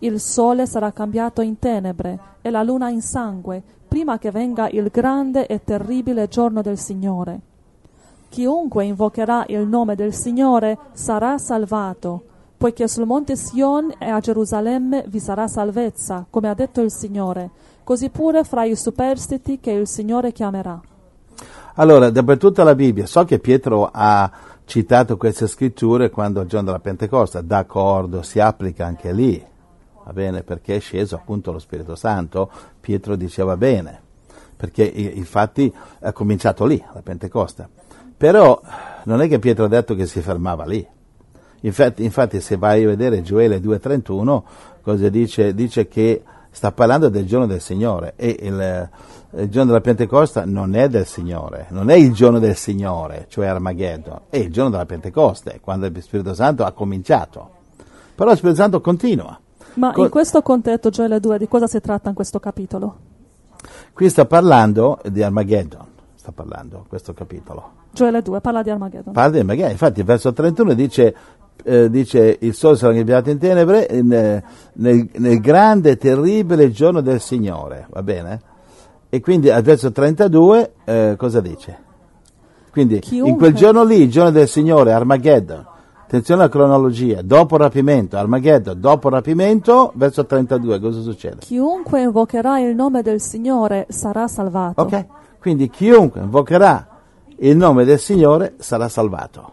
A: Il sole sarà cambiato in tenebre e la luna in sangue, prima che venga il grande e terribile giorno del Signore. Chiunque invocherà il nome del Signore sarà salvato, poiché sul monte Sion e a Gerusalemme vi sarà salvezza, come ha detto il Signore, così pure fra i superstiti che il Signore chiamerà.
B: Allora, dappertutto la Bibbia, so che Pietro ha citato queste scritture quando il giorno della Pentecoste, d'accordo, si applica anche lì, va bene, perché è sceso appunto lo Spirito Santo, Pietro diceva bene, perché infatti è cominciato lì, la Pentecoste. Però non è che Pietro ha detto che si fermava lì. Infatti, infatti se vai a vedere Gioele due trentuno, cosa dice? Dice che sta parlando del giorno del Signore e il, il giorno della Pentecoste non è del Signore, non è il giorno del Signore, cioè Armageddon, è il giorno della Pentecoste, quando il Spirito Santo ha cominciato. Però il Spirito Santo continua.
A: Ma in questo contesto, Gioele due, di cosa si tratta in questo capitolo?
B: Qui sta parlando di Armageddon, sta parlando questo capitolo.
A: Gioele due parla di Armageddon.
B: Parla di Armageddon, infatti il verso trentuno dice, eh, dice il sole sarà cambiato in tenebre in, nel, nel grande e terribile giorno del Signore, va bene? E quindi al verso trentadue eh, cosa dice? Quindi
A: Chiunque...
B: in quel giorno lì, il giorno del Signore, Armageddon, attenzione alla cronologia, dopo rapimento, Armageddon, dopo rapimento, verso trentadue, cosa succede?
A: Chiunque invocherà il nome del Signore sarà salvato.
B: Ok, quindi chiunque invocherà il nome del Signore sarà salvato.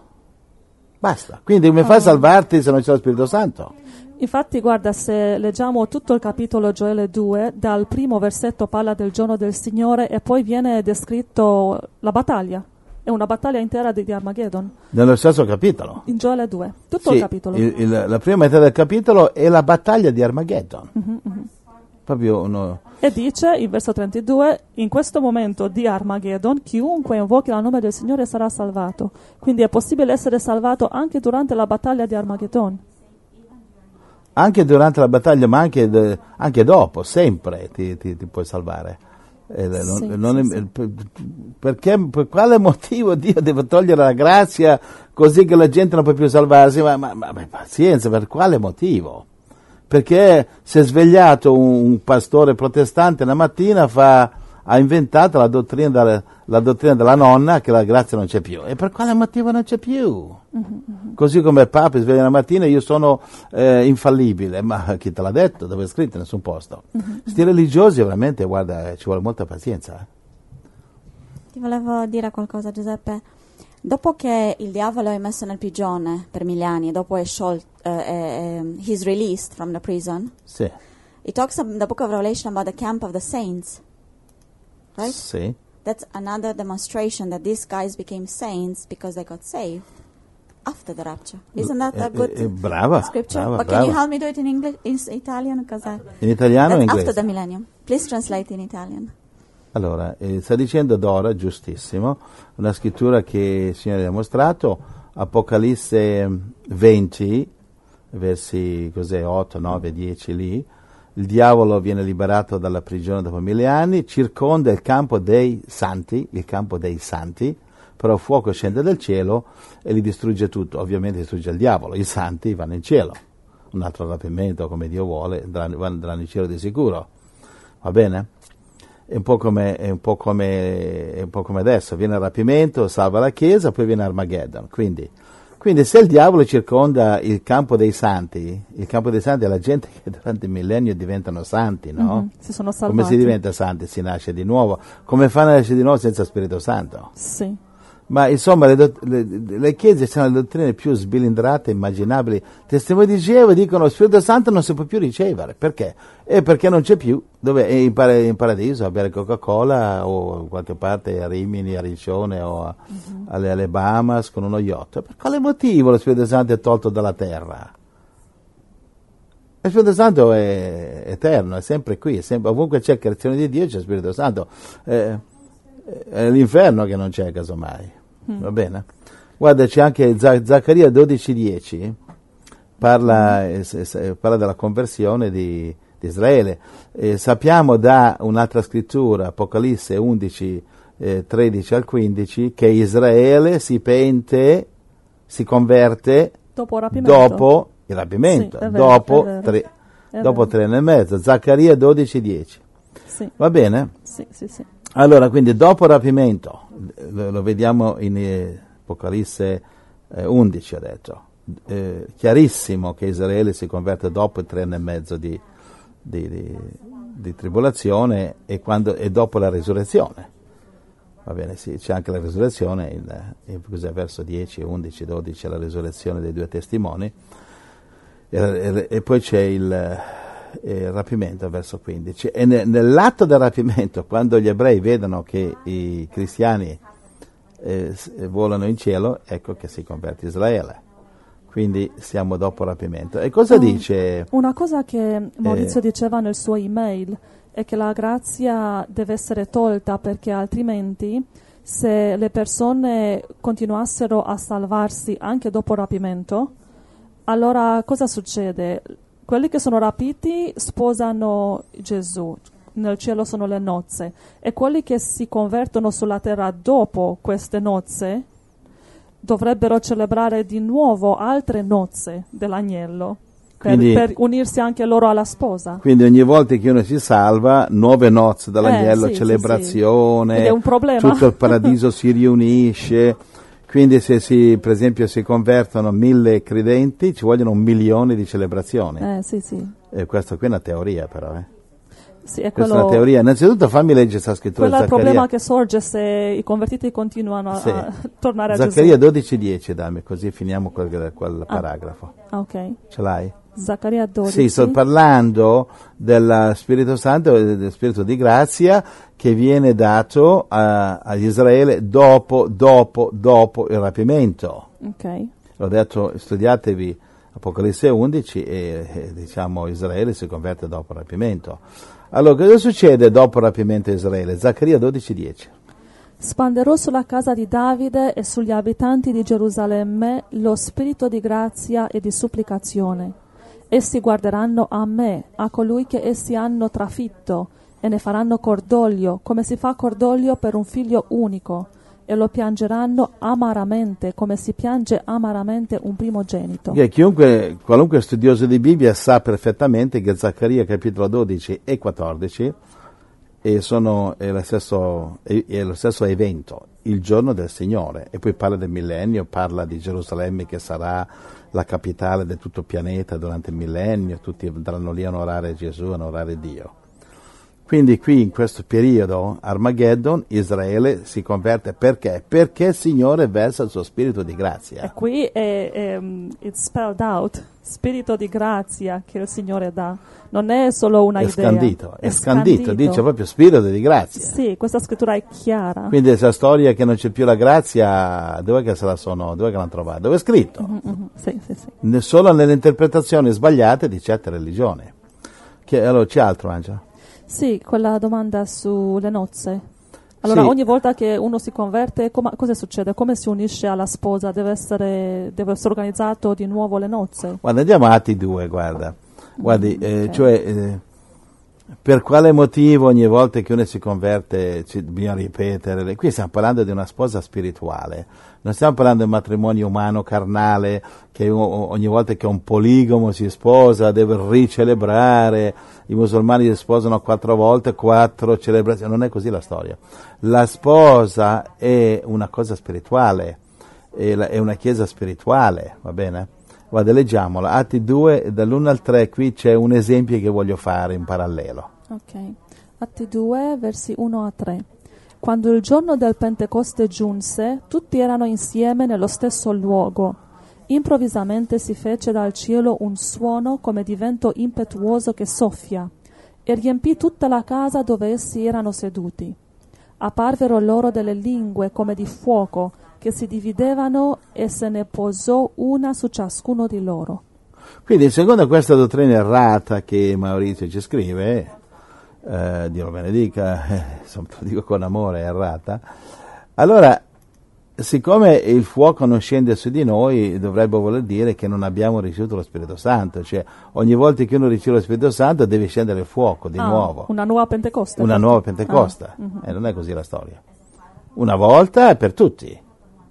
B: Basta. Quindi come fai a salvarti se non c'è lo Spirito Santo?
A: Infatti, guarda, se leggiamo tutto il capitolo Gioele due, dal primo versetto parla del giorno del Signore e poi viene descritto la battaglia. È una battaglia intera di, di Armageddon.
B: Nello stesso capitolo?
A: In Gioele due, tutto
B: sì,
A: il capitolo.
B: Il, il, la prima metà del capitolo è la battaglia di Armageddon.
A: Mm-hmm, mm-hmm.
B: Proprio uno...
A: E dice, il verso trentadue, in questo momento di Armageddon, chiunque invochi il nome del Signore sarà salvato. Quindi è possibile essere salvato anche durante la battaglia di Armageddon.
B: Anche durante la battaglia, ma anche, de, anche dopo, sempre ti, ti, ti puoi salvare. Eh, non,
A: sì,
B: non
A: sì,
B: è,
A: sì.
B: Perché, per quale motivo Dio deve togliere la grazia così che la gente non può più salvarsi? Ma, ma, ma pazienza, per quale motivo? Perché si è svegliato un, un pastore protestante una mattina, fa, ha inventato la dottrina, della, la dottrina della nonna che la grazia non c'è più. E per quale motivo non c'è più? Mm-hmm. Così come il Papa si sveglia una mattina io sono eh, infallibile, ma chi te l'ha detto? Dove è scritto? In nessun posto. Mm-hmm. Sti religiosi veramente, guarda, ci vuole molta pazienza. Eh?
E: Ti volevo dire qualcosa, Giuseppe. Dopo che il diavolo è messo nel prigione per mille anni, dopo è sciolto, uh, uh, he's released from the prison.
B: Sì.
E: It talks in the book of Revelation about the camp of the saints, right?
B: Sì.
E: That's another demonstration that these guys became saints because they got saved after the rapture. Isn't that a good
B: eh, eh, brava,
E: scripture?
B: brava,
E: But
B: brava.
E: can you help me do it in English, in Italian? Because I,
B: in italiano o in inglese?
E: After the millennium. Please translate in Italian.
B: Allora, eh, sta dicendo Dora, giustissimo, una scrittura che il Signore ha mostrato, Apocalisse venti, versi cos'è, otto, nove, dieci lì, il diavolo viene liberato dalla prigione dopo mille anni, circonda il campo dei santi, il campo dei santi, però il fuoco scende dal cielo e li distrugge tutto, ovviamente distrugge il diavolo, i santi vanno in cielo, un altro rapimento come Dio vuole, andranno in cielo di sicuro, va bene? È un po' come, è un po' come, è un po' come adesso, viene il rapimento, salva la Chiesa, poi viene Armageddon. Quindi, quindi se il diavolo circonda il campo dei santi, il campo dei santi è la gente che durante il millennio diventano santi, no?
A: Mm-hmm, si sono salvati.
B: Come si diventa santi? Si nasce di nuovo. Come fa a nascere di nuovo senza Spirito Santo?
A: Sì.
B: Ma insomma le, dott- le, le chiese sono le dottrine più sbilindrate immaginabili. Testimoni di Geova dicono lo Spirito Santo non si può più ricevere. Perché? E perché non c'è più. Dove? È in, par- in paradiso a bere Coca-Cola o in qualche parte a Rimini, a Riccione o a, uh-huh. alle, alle Bahamas con uno yacht. Per quale motivo lo Spirito Santo è tolto dalla terra? Lo Spirito Santo è eterno, è sempre qui, è sempre, ovunque c'è creazione di Dio c'è lo Spirito Santo. Eh, è l'inferno che non c'è, casomai. Mm. Va bene? Guarda, c'è anche Z- Zaccaria dodici dieci, parla, eh, se, parla della conversione di, di Israele. Eh, sappiamo da un'altra scrittura, Apocalisse undici, eh, tredici al quindici, che Israele si pente, si converte
A: dopo, rapimento.
B: dopo il rapimento,
A: sì, è vero,
B: dopo,
A: è vero.
B: tre,
A: È
B: dopo
A: vero.
B: tre anni e mezzo. Zaccaria dodici dieci.
A: Sì,
B: Va bene?
A: sì, sì, sì.
B: Allora, quindi dopo il rapimento, lo, lo vediamo in eh, Apocalisse eh, undici, ho detto, eh, chiarissimo che Israele si converte dopo i tre anni e mezzo di, di, di, di tribolazione e, quando, e dopo la risurrezione. Va bene, sì, c'è anche la risurrezione, in, in, in verso dieci, undici, dodici, la risurrezione dei due testimoni, e, e, e poi c'è il... il rapimento verso quindici, e ne, nell'atto del rapimento, quando gli ebrei vedono che i cristiani eh, volano in cielo, ecco che si converte Israele. Quindi siamo dopo il rapimento. E cosa
A: Um,
B: dice?
A: Una cosa che Maurizio
B: eh,
A: diceva nel suo email è che la grazia deve essere tolta, perché altrimenti, se le persone continuassero a salvarsi anche dopo il rapimento, allora cosa succede? Quelli che sono rapiti sposano Gesù, nel cielo sono le nozze, e quelli che si convertono sulla terra dopo queste nozze dovrebbero celebrare di nuovo altre nozze dell'agnello per,
B: Quindi-
A: per unirsi anche loro alla sposa.
B: Quindi ogni volta che uno si salva, nuove nozze dall'agnello,
A: Eh, sì, sì,
B: celebrazione,
A: sì. Ed è un problema.
B: tutto il paradiso si riunisce. Quindi se si, per esempio, si convertono mille credenti, ci vogliono un milione di celebrazioni.
A: Eh, sì, sì.
B: E questa qui è una teoria, però. Eh.
A: Sì, è
B: Questa è
A: quello,
B: una teoria. Innanzitutto fammi leggere questa scrittura.
A: quello è il
B: Zaccaria,
A: problema che sorge se i convertiti continuano a,
B: Sì.
A: a tornare a
B: Zaccaria
A: Gesù.
B: dodici dieci, dammi, così finiamo quel, quel paragrafo.
A: Ah, ok.
B: Ce l'hai?
A: Zaccaria dodici.
B: Sì, sto parlando del Spirito Santo e del Spirito di grazia che viene dato a, a Israele dopo, dopo, dopo il rapimento.
A: Ok.
B: L'ho detto, studiatevi Apocalisse undici e, e diciamo Israele si converte dopo il rapimento. Allora, cosa succede dopo il rapimento di Israele? Zaccaria dodici dieci.
A: Spanderò sulla casa di Davide e sugli abitanti di Gerusalemme lo spirito di grazia e di supplicazione. Essi guarderanno a me, a colui che essi hanno trafitto, e ne faranno cordoglio, come si fa cordoglio per un figlio unico, e lo piangeranno amaramente, come si piange amaramente un primogenito.
B: Che chiunque, qualunque studioso di Bibbia sa perfettamente che Zaccaria capitolo dodici e quattordici e sono, è, lo stesso, è, è lo stesso evento, il giorno del Signore, e poi parla del millennio, parla di Gerusalemme che sarà la capitale di tutto il pianeta durante il millennio, tutti andranno lì a onorare Gesù, a onorare Dio. Quindi qui in questo periodo, Armageddon, Israele si converte perché? Perché il Signore versa il suo spirito di grazia.
A: E qui è, è it's spelled out, spirito di grazia che il Signore dà. Non è solo una
B: È
A: idea.
B: scandito, è scandito, dice proprio spirito di grazia.
A: Sì, questa scrittura è chiara.
B: Quindi questa storia che non c'è più la grazia, dov'è che se la sono, dov'è che l'hanno trovata? Dove è scritto?
A: Mm-hmm. Sì, sì, sì.
B: Ne- Solo nelle interpretazioni sbagliate di certe religioni. Che, allora c'è altro, Angela?
A: Sì, quella domanda sulle nozze. Allora,
B: Sì.
A: ogni volta che uno si converte, com- cosa succede? Come si unisce alla sposa? Deve essere, deve essere organizzato di nuovo le nozze?
B: Guarda, andiamo a Atti due, guarda. Guardi, eh,
A: ok.
B: cioè, eh, per quale motivo ogni volta che uno si converte ci, bisogna ripetere? Qui stiamo parlando di una sposa spirituale, non stiamo parlando di un matrimonio umano, carnale, che o- ogni volta che un poligamo si sposa deve ricelebrare, i musulmani si sposano quattro volte, quattro celebrazioni, non è così la storia. La sposa è una cosa spirituale, è, la- è una chiesa spirituale, va bene? Guarda, leggiamola, Atti due, dall'uno al tre, qui c'è un esempio che voglio fare in parallelo.
A: Ok. Atti due, versi uno a tre. Quando il giorno del Pentecoste giunse, tutti erano insieme nello stesso luogo. Improvvisamente si fece dal cielo un suono come di vento impetuoso che soffia, e riempì tutta la casa dove essi erano seduti. Apparvero loro delle lingue come di fuoco, che si dividevano, e se ne posò una su ciascuno di loro.
B: Quindi, secondo questa dottrina errata che Maurizio ci scrive, eh, Dio lo benedica, eh, insomma, lo dico con amore, è errata, allora, siccome il fuoco non scende su di noi, dovrebbe voler dire che non abbiamo ricevuto lo Spirito Santo, cioè ogni volta che uno riceve lo Spirito Santo deve scendere il fuoco di
A: Ah,
B: nuovo,
A: una nuova Pentecoste.
B: una
A: forse.
B: nuova Pentecoste,
A: Ah, mhm.
B: e non è così la storia. Una volta e per tutti.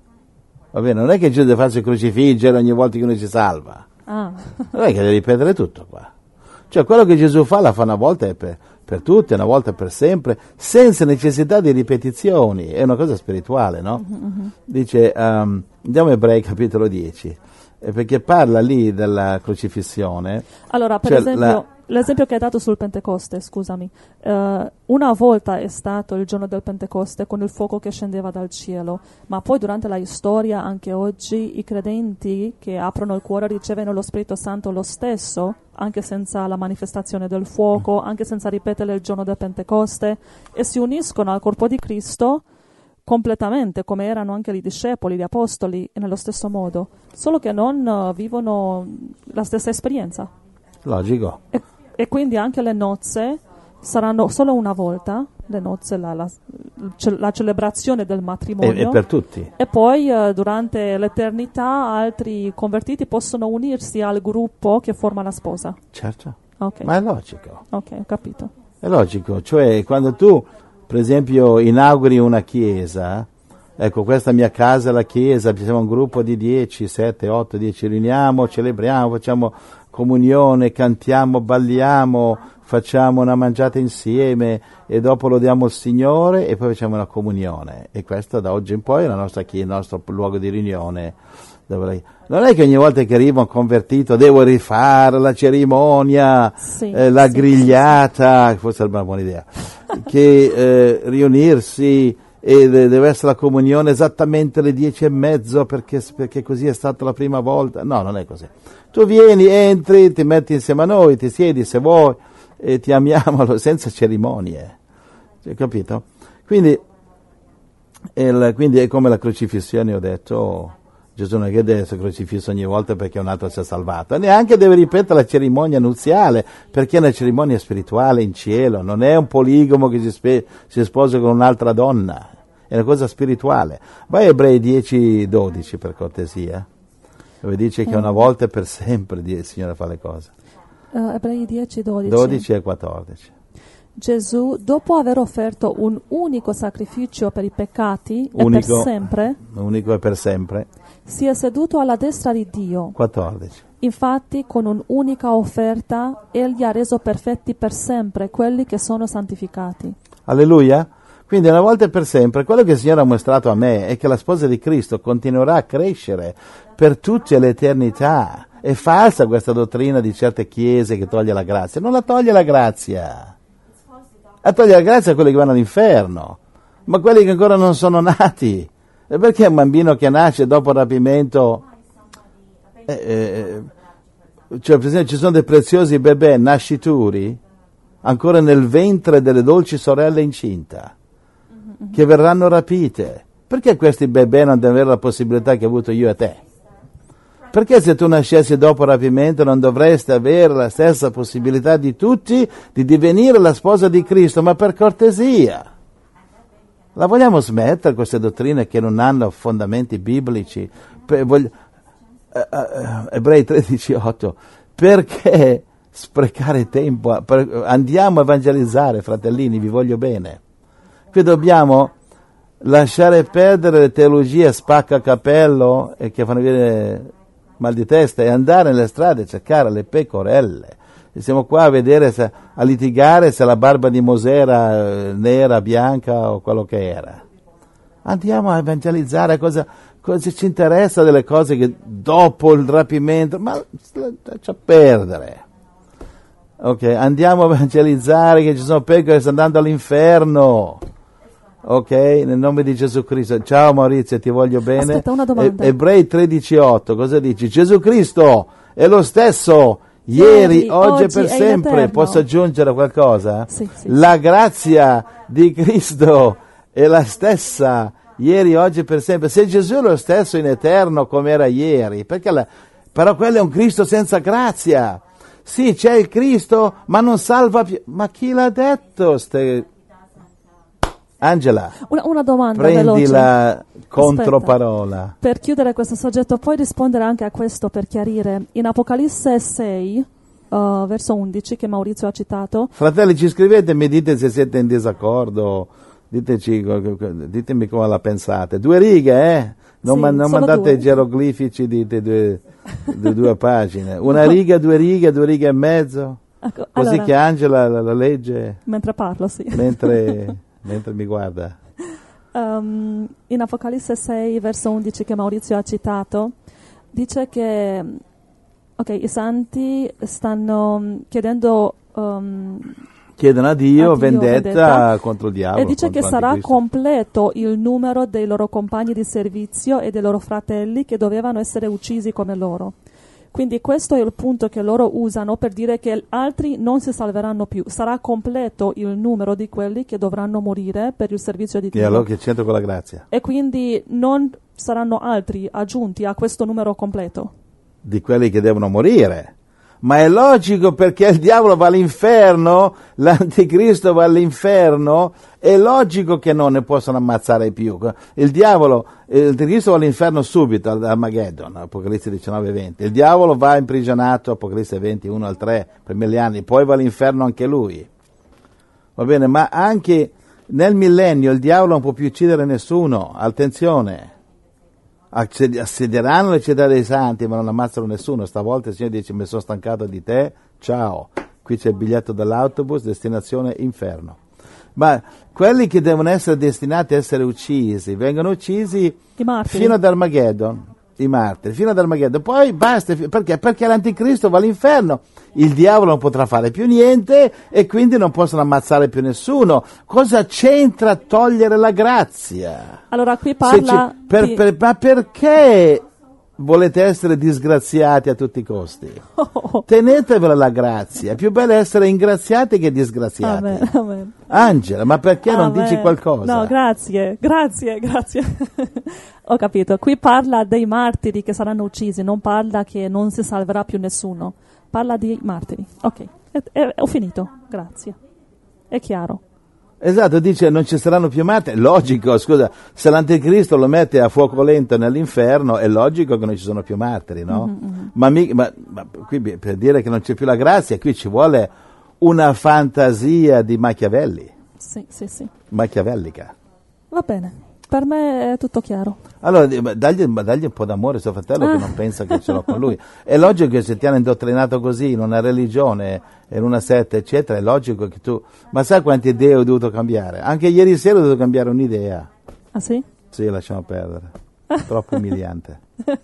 B: Va bene, non è che Gesù deve farsi crocifiggere ogni volta che uno si salva.
A: Ah.
B: Non è che deve ripetere tutto qua. Cioè quello che Gesù fa la fa una volta e per, per tutti, una volta per sempre, senza necessità di ripetizioni, è una cosa spirituale, no? Mm-hmm. Dice, um, andiamo a Ebrei capitolo dieci, eh, perché parla lì della crocifissione.
A: Allora, per
B: cioè
A: esempio,
B: la...
A: l'esempio che hai dato sul Pentecoste, scusami, uh, una volta è stato il giorno del Pentecoste con il fuoco che scendeva dal cielo, ma poi durante la storia, anche oggi, i credenti che aprono il cuore ricevono lo Spirito Santo lo stesso, anche senza la manifestazione del fuoco, anche senza ripetere il giorno del Pentecoste, e si uniscono al corpo di Cristo completamente, come erano anche i discepoli, gli apostoli, e nello stesso modo, solo che non uh, vivono la stessa esperienza.
B: Logico.
A: E, e quindi anche le nozze saranno solo una volta, le nozze, la, la, la celebrazione del matrimonio.
B: E, e per tutti.
A: E poi uh, durante l'eternità altri convertiti possono unirsi al gruppo che forma la sposa.
B: Certo.
A: Okay.
B: Ma è logico.
A: Ok, ho capito.
B: È logico, cioè quando tu, per esempio, inauguri una chiesa, ecco, questa mia casa è la chiesa, siamo un gruppo di dieci, sette, otto, dieci, riuniamo, celebriamo, facciamo comunione, cantiamo, balliamo, facciamo una mangiata insieme e dopo lo diamo al Signore e poi facciamo una comunione. E questo da oggi in poi è la nostra chiesa, il nostro luogo di riunione. Dove non è che ogni volta che arrivo un convertito devo rifare la cerimonia,
A: sì,
B: eh, la
A: sì,
B: grigliata, sì. Forse è una buona idea, che eh, riunirsi e deve essere la comunione esattamente alle dieci e mezzo perché, perché così è stata la prima volta. No, non è così. Tu vieni, entri, ti metti insieme a noi, ti siedi se vuoi e ti amiamo senza cerimonie. Hai capito? Quindi, il, quindi è come la crocifissione, ho detto, Gesù non è che deve essere crocifisso ogni volta perché un altro si è salvato, e neanche deve ripetere la cerimonia nuziale, perché è una cerimonia spirituale in cielo, non è un poligamo che si, spe- si sposa con un'altra donna, è una cosa spirituale. Vai a Ebrei dieci dodici per cortesia, dove dice che una volta e per sempre il Signore fa le cose.
A: Uh, Ebrei dieci dodici.
B: dodici e quattordici.
A: Gesù, dopo aver offerto un unico sacrificio per i peccati
B: unico,
A: e per sempre,
B: unico e per sempre,
A: si è seduto alla destra di Dio.
B: quattordici.
A: Infatti, con un'unica offerta, Egli ha reso perfetti per sempre quelli che sono santificati.
B: Alleluia! Quindi una volta e per sempre, quello che il Signore ha mostrato a me è che la sposa di Cristo continuerà a crescere per tutte le eternità. È falsa questa dottrina di certe chiese che toglie la grazia. Non la toglie la grazia. A togliere la grazia a quelli che vanno all'inferno, ma quelli che ancora non sono nati. E perché un bambino che nasce dopo il rapimento, eh, eh, cioè per esempio ci sono dei preziosi bebè nascituri ancora nel ventre delle dolci sorelle incinta che verranno rapite. Perché questi bebè non devono avere la possibilità che ho avuto io e te? Perché se tu nascessi dopo il rapimento non dovresti avere la stessa possibilità di tutti di divenire la sposa di Cristo? Ma per cortesia, la vogliamo smettere queste dottrine che non hanno fondamenti biblici? Per, voglio, eh, eh, Ebrei tredici otto, perché sprecare tempo? Per, andiamo a evangelizzare, fratellini, vi voglio bene. Qui dobbiamo lasciare perdere le teologie spaccacapello e che fanno venire mal di testa e andare nelle strade a cercare le pecorelle. E siamo qua a vedere, se, a litigare se la barba di Mosè era nera, bianca o quello che era. Andiamo a evangelizzare, cosa, cosa ci interessa delle cose che dopo il rapimento, ma lascia perdere. Ok, andiamo a evangelizzare che ci sono pecore che stanno andando all'inferno. Ok, nel nome di Gesù Cristo. Ciao Maurizio, ti voglio bene.
A: Aspetta, una domanda.
B: E- Ebrei tredici otto, cosa dici? Gesù Cristo è lo stesso ieri,
A: Ieri,
B: oggi,
A: oggi
B: e per
A: e
B: sempre.
A: in eterno.
B: Posso aggiungere qualcosa?
A: Sì, sì,
B: la grazia di Cristo è la stessa ieri, oggi e per sempre. Se Gesù è lo stesso in eterno come era ieri, perché la... però quello è un Cristo senza grazia. Sì, c'è il Cristo, ma non salva più. Ma chi l'ha detto? Ste... Angela,
A: Una, una domanda
B: prendi
A: veloce.
B: la controparola.
A: Aspetta. Per chiudere questo soggetto, puoi rispondere anche a questo per chiarire. In Apocalisse sei, uh, verso undici, che Maurizio ha citato.
B: Fratelli, ci scrivete e mi dite se siete in disaccordo, diteci, ditemi come la pensate. Due righe, eh? Non,
A: Sì,
B: ma, non
A: solo
B: mandate
A: due.
B: geroglifici di, di, due, di due pagine. Una riga, due righe, due righe e mezzo.
A: Ecco,
B: Così
A: allora,
B: che Angela la, la legge
A: mentre parlo, sì.
B: mentre, mentre mi guarda.
A: Um, in Apocalisse sei, verso undici, che Maurizio ha citato, dice che okay, i santi stanno chiedendo um,
B: Chiedono a Dio,
A: a Dio
B: vendetta,
A: vendetta,
B: contro il diavolo.
A: e dice che sarà
B: l'anticristo.
A: completo il numero dei loro compagni di servizio e dei loro fratelli che dovevano essere uccisi come loro. Quindi questo è il punto che loro usano per dire che altri non si salveranno più. Sarà completo il numero di quelli che dovranno morire per il servizio di Dio.
B: E allora che c'entra con la grazia?
A: E quindi non saranno altri aggiunti a questo numero completo.
B: Di quelli che devono morire. Ma è logico, perché il diavolo va all'inferno, l'anticristo va all'inferno, è logico che non ne possono ammazzare più. Il diavolo, l'anticristo va all'inferno subito, al Armageddon, Apocalisse diciannove venti. Il diavolo va imprigionato, Apocalisse ventuno al tre, per mille anni, poi va all'inferno anche lui. Va bene, ma anche nel millennio il diavolo non può più uccidere nessuno, attenzione. Assedieranno le città dei santi, ma non ammazzano nessuno. Stavolta il Signore dice: mi sono stancato di te, ciao, qui c'è il biglietto dell'autobus, destinazione inferno. Ma quelli che devono essere destinati a essere uccisi vengono uccisi fino ad Armageddon, i martiri, fino ad Armageddon, poi basta. Perché? Perché l'anticristo va all'inferno, il diavolo non potrà fare più niente e quindi non possono ammazzare più nessuno. Cosa c'entra togliere la grazia?
A: Allora qui parla
B: ci, per,
A: di...
B: per, ma perché volete essere disgraziati a tutti i costi?
A: Oh.
B: Tenetevela la grazia, è più bello essere ingraziati che disgraziati.
A: Amen, amen.
B: Angela, ma perché non
A: Amen.
B: dici qualcosa?
A: No, grazie, grazie, grazie. Ho capito, qui parla dei martiri che saranno uccisi, non parla che non si salverà più nessuno, parla di martiri. Ok, e, e, ho finito, grazie. È chiaro.
B: Esatto, dice non ci saranno più martiri. Logico, scusa, se l'anticristo lo mette a fuoco lento nell'inferno, è logico che non ci sono più martiri, no? Mm-hmm. Ma, mi, ma, ma qui per dire che non c'è più la grazia, qui ci vuole una fantasia di Machiavelli.
A: Sì, sì, sì.
B: Machiavellica.
A: Va bene, per me è tutto chiaro.
B: Allora, dagli, dagli un po' d'amore a suo fratello ah. che non pensa che ce l'ho con lui. È logico che se ti hanno indottrinato così in una religione, in una setta, eccetera, è logico che tu... Ma sai quante idee ho dovuto cambiare? Anche ieri sera ho dovuto cambiare un'idea.
A: Ah sì?
B: Sì, lasciamo perdere. Troppo umiliante.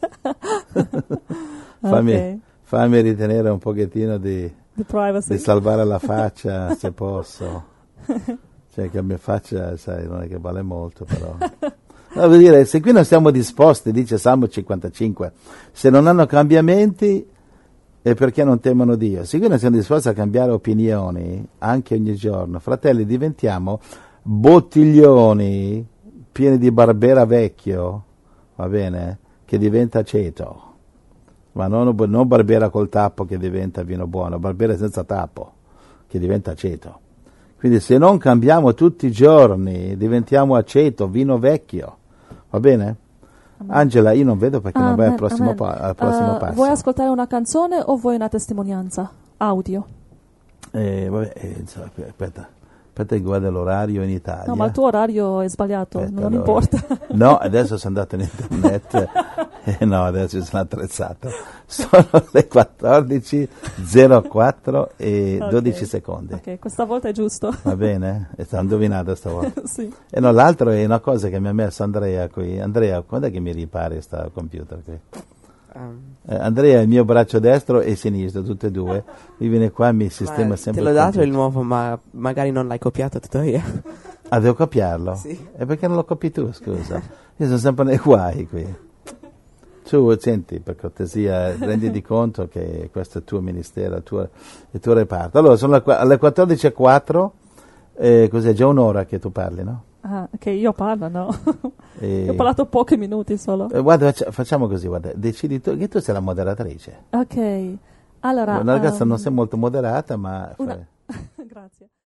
B: fammi, okay. fammi ritenere un pochettino di, di salvare la faccia, se posso. Cioè che la mia faccia, sai, non è che vale molto, però... No, vuol dire, se qui non siamo disposti, dice Salmo cinquantacinque, se non hanno cambiamenti è perché non temono Dio. Se qui non siamo disposti a cambiare opinioni, anche ogni giorno, fratelli, diventiamo bottiglioni pieni di Barbera vecchio, va bene, che diventa aceto. Ma non, non Barbera col tappo che diventa vino buono, Barbera senza tappo, che diventa aceto. Quindi se non cambiamo tutti i giorni, diventiamo aceto, vino vecchio. Va bene? Amen. Angela, io non vedo perché amen, non vai al prossimo, pa- al prossimo uh, passo.
A: Vuoi ascoltare una canzone o vuoi una testimonianza? Audio?
B: Eh, vabbè, eh, aspetta, aspetta che guarda l'orario in Italia.
A: No, ma il tuo orario è sbagliato, aspetta, non allora. importa.
B: No, adesso sono andato in internet. eh, no, adesso sono attrezzato. Sono le quattordici e zero quattro e okay. dodici secondi.
A: Ok, questa volta è giusto.
B: Va bene? È stato indovinato stavolta.
A: Sì.
B: E no, l'altro è una cosa che mi ha messo Andrea qui. Andrea, quando è che mi ripari sta computer qui? Um. Eh, Andrea è il mio braccio destro e sinistro, tutte e due. Mi viene qua e mi sistema ma sempre.
F: Te l'ho dato il nuovo, ma magari non l'hai copiato tuttavia.
B: Ah, devo copiarlo?
F: Sì.
B: E perché non lo copi tu, scusa? Io sono sempre nei guai qui. Tu, senti, per cortesia, renditi conto che questo è il tuo ministero, il tuo, il tuo reparto. Allora, sono alle quattordici e quattro, eh, cos'è, già un'ora che tu parli, no?
A: Ah, che io parlo, no? E... Io ho parlato pochi minuti solo.
B: Eh, guarda, facciamo così, guarda, decidi tu, che tu sei la moderatrice.
A: Ok, allora...
B: Una ragazza
A: um...
B: non sei molto moderata, ma...
A: Una... Grazie.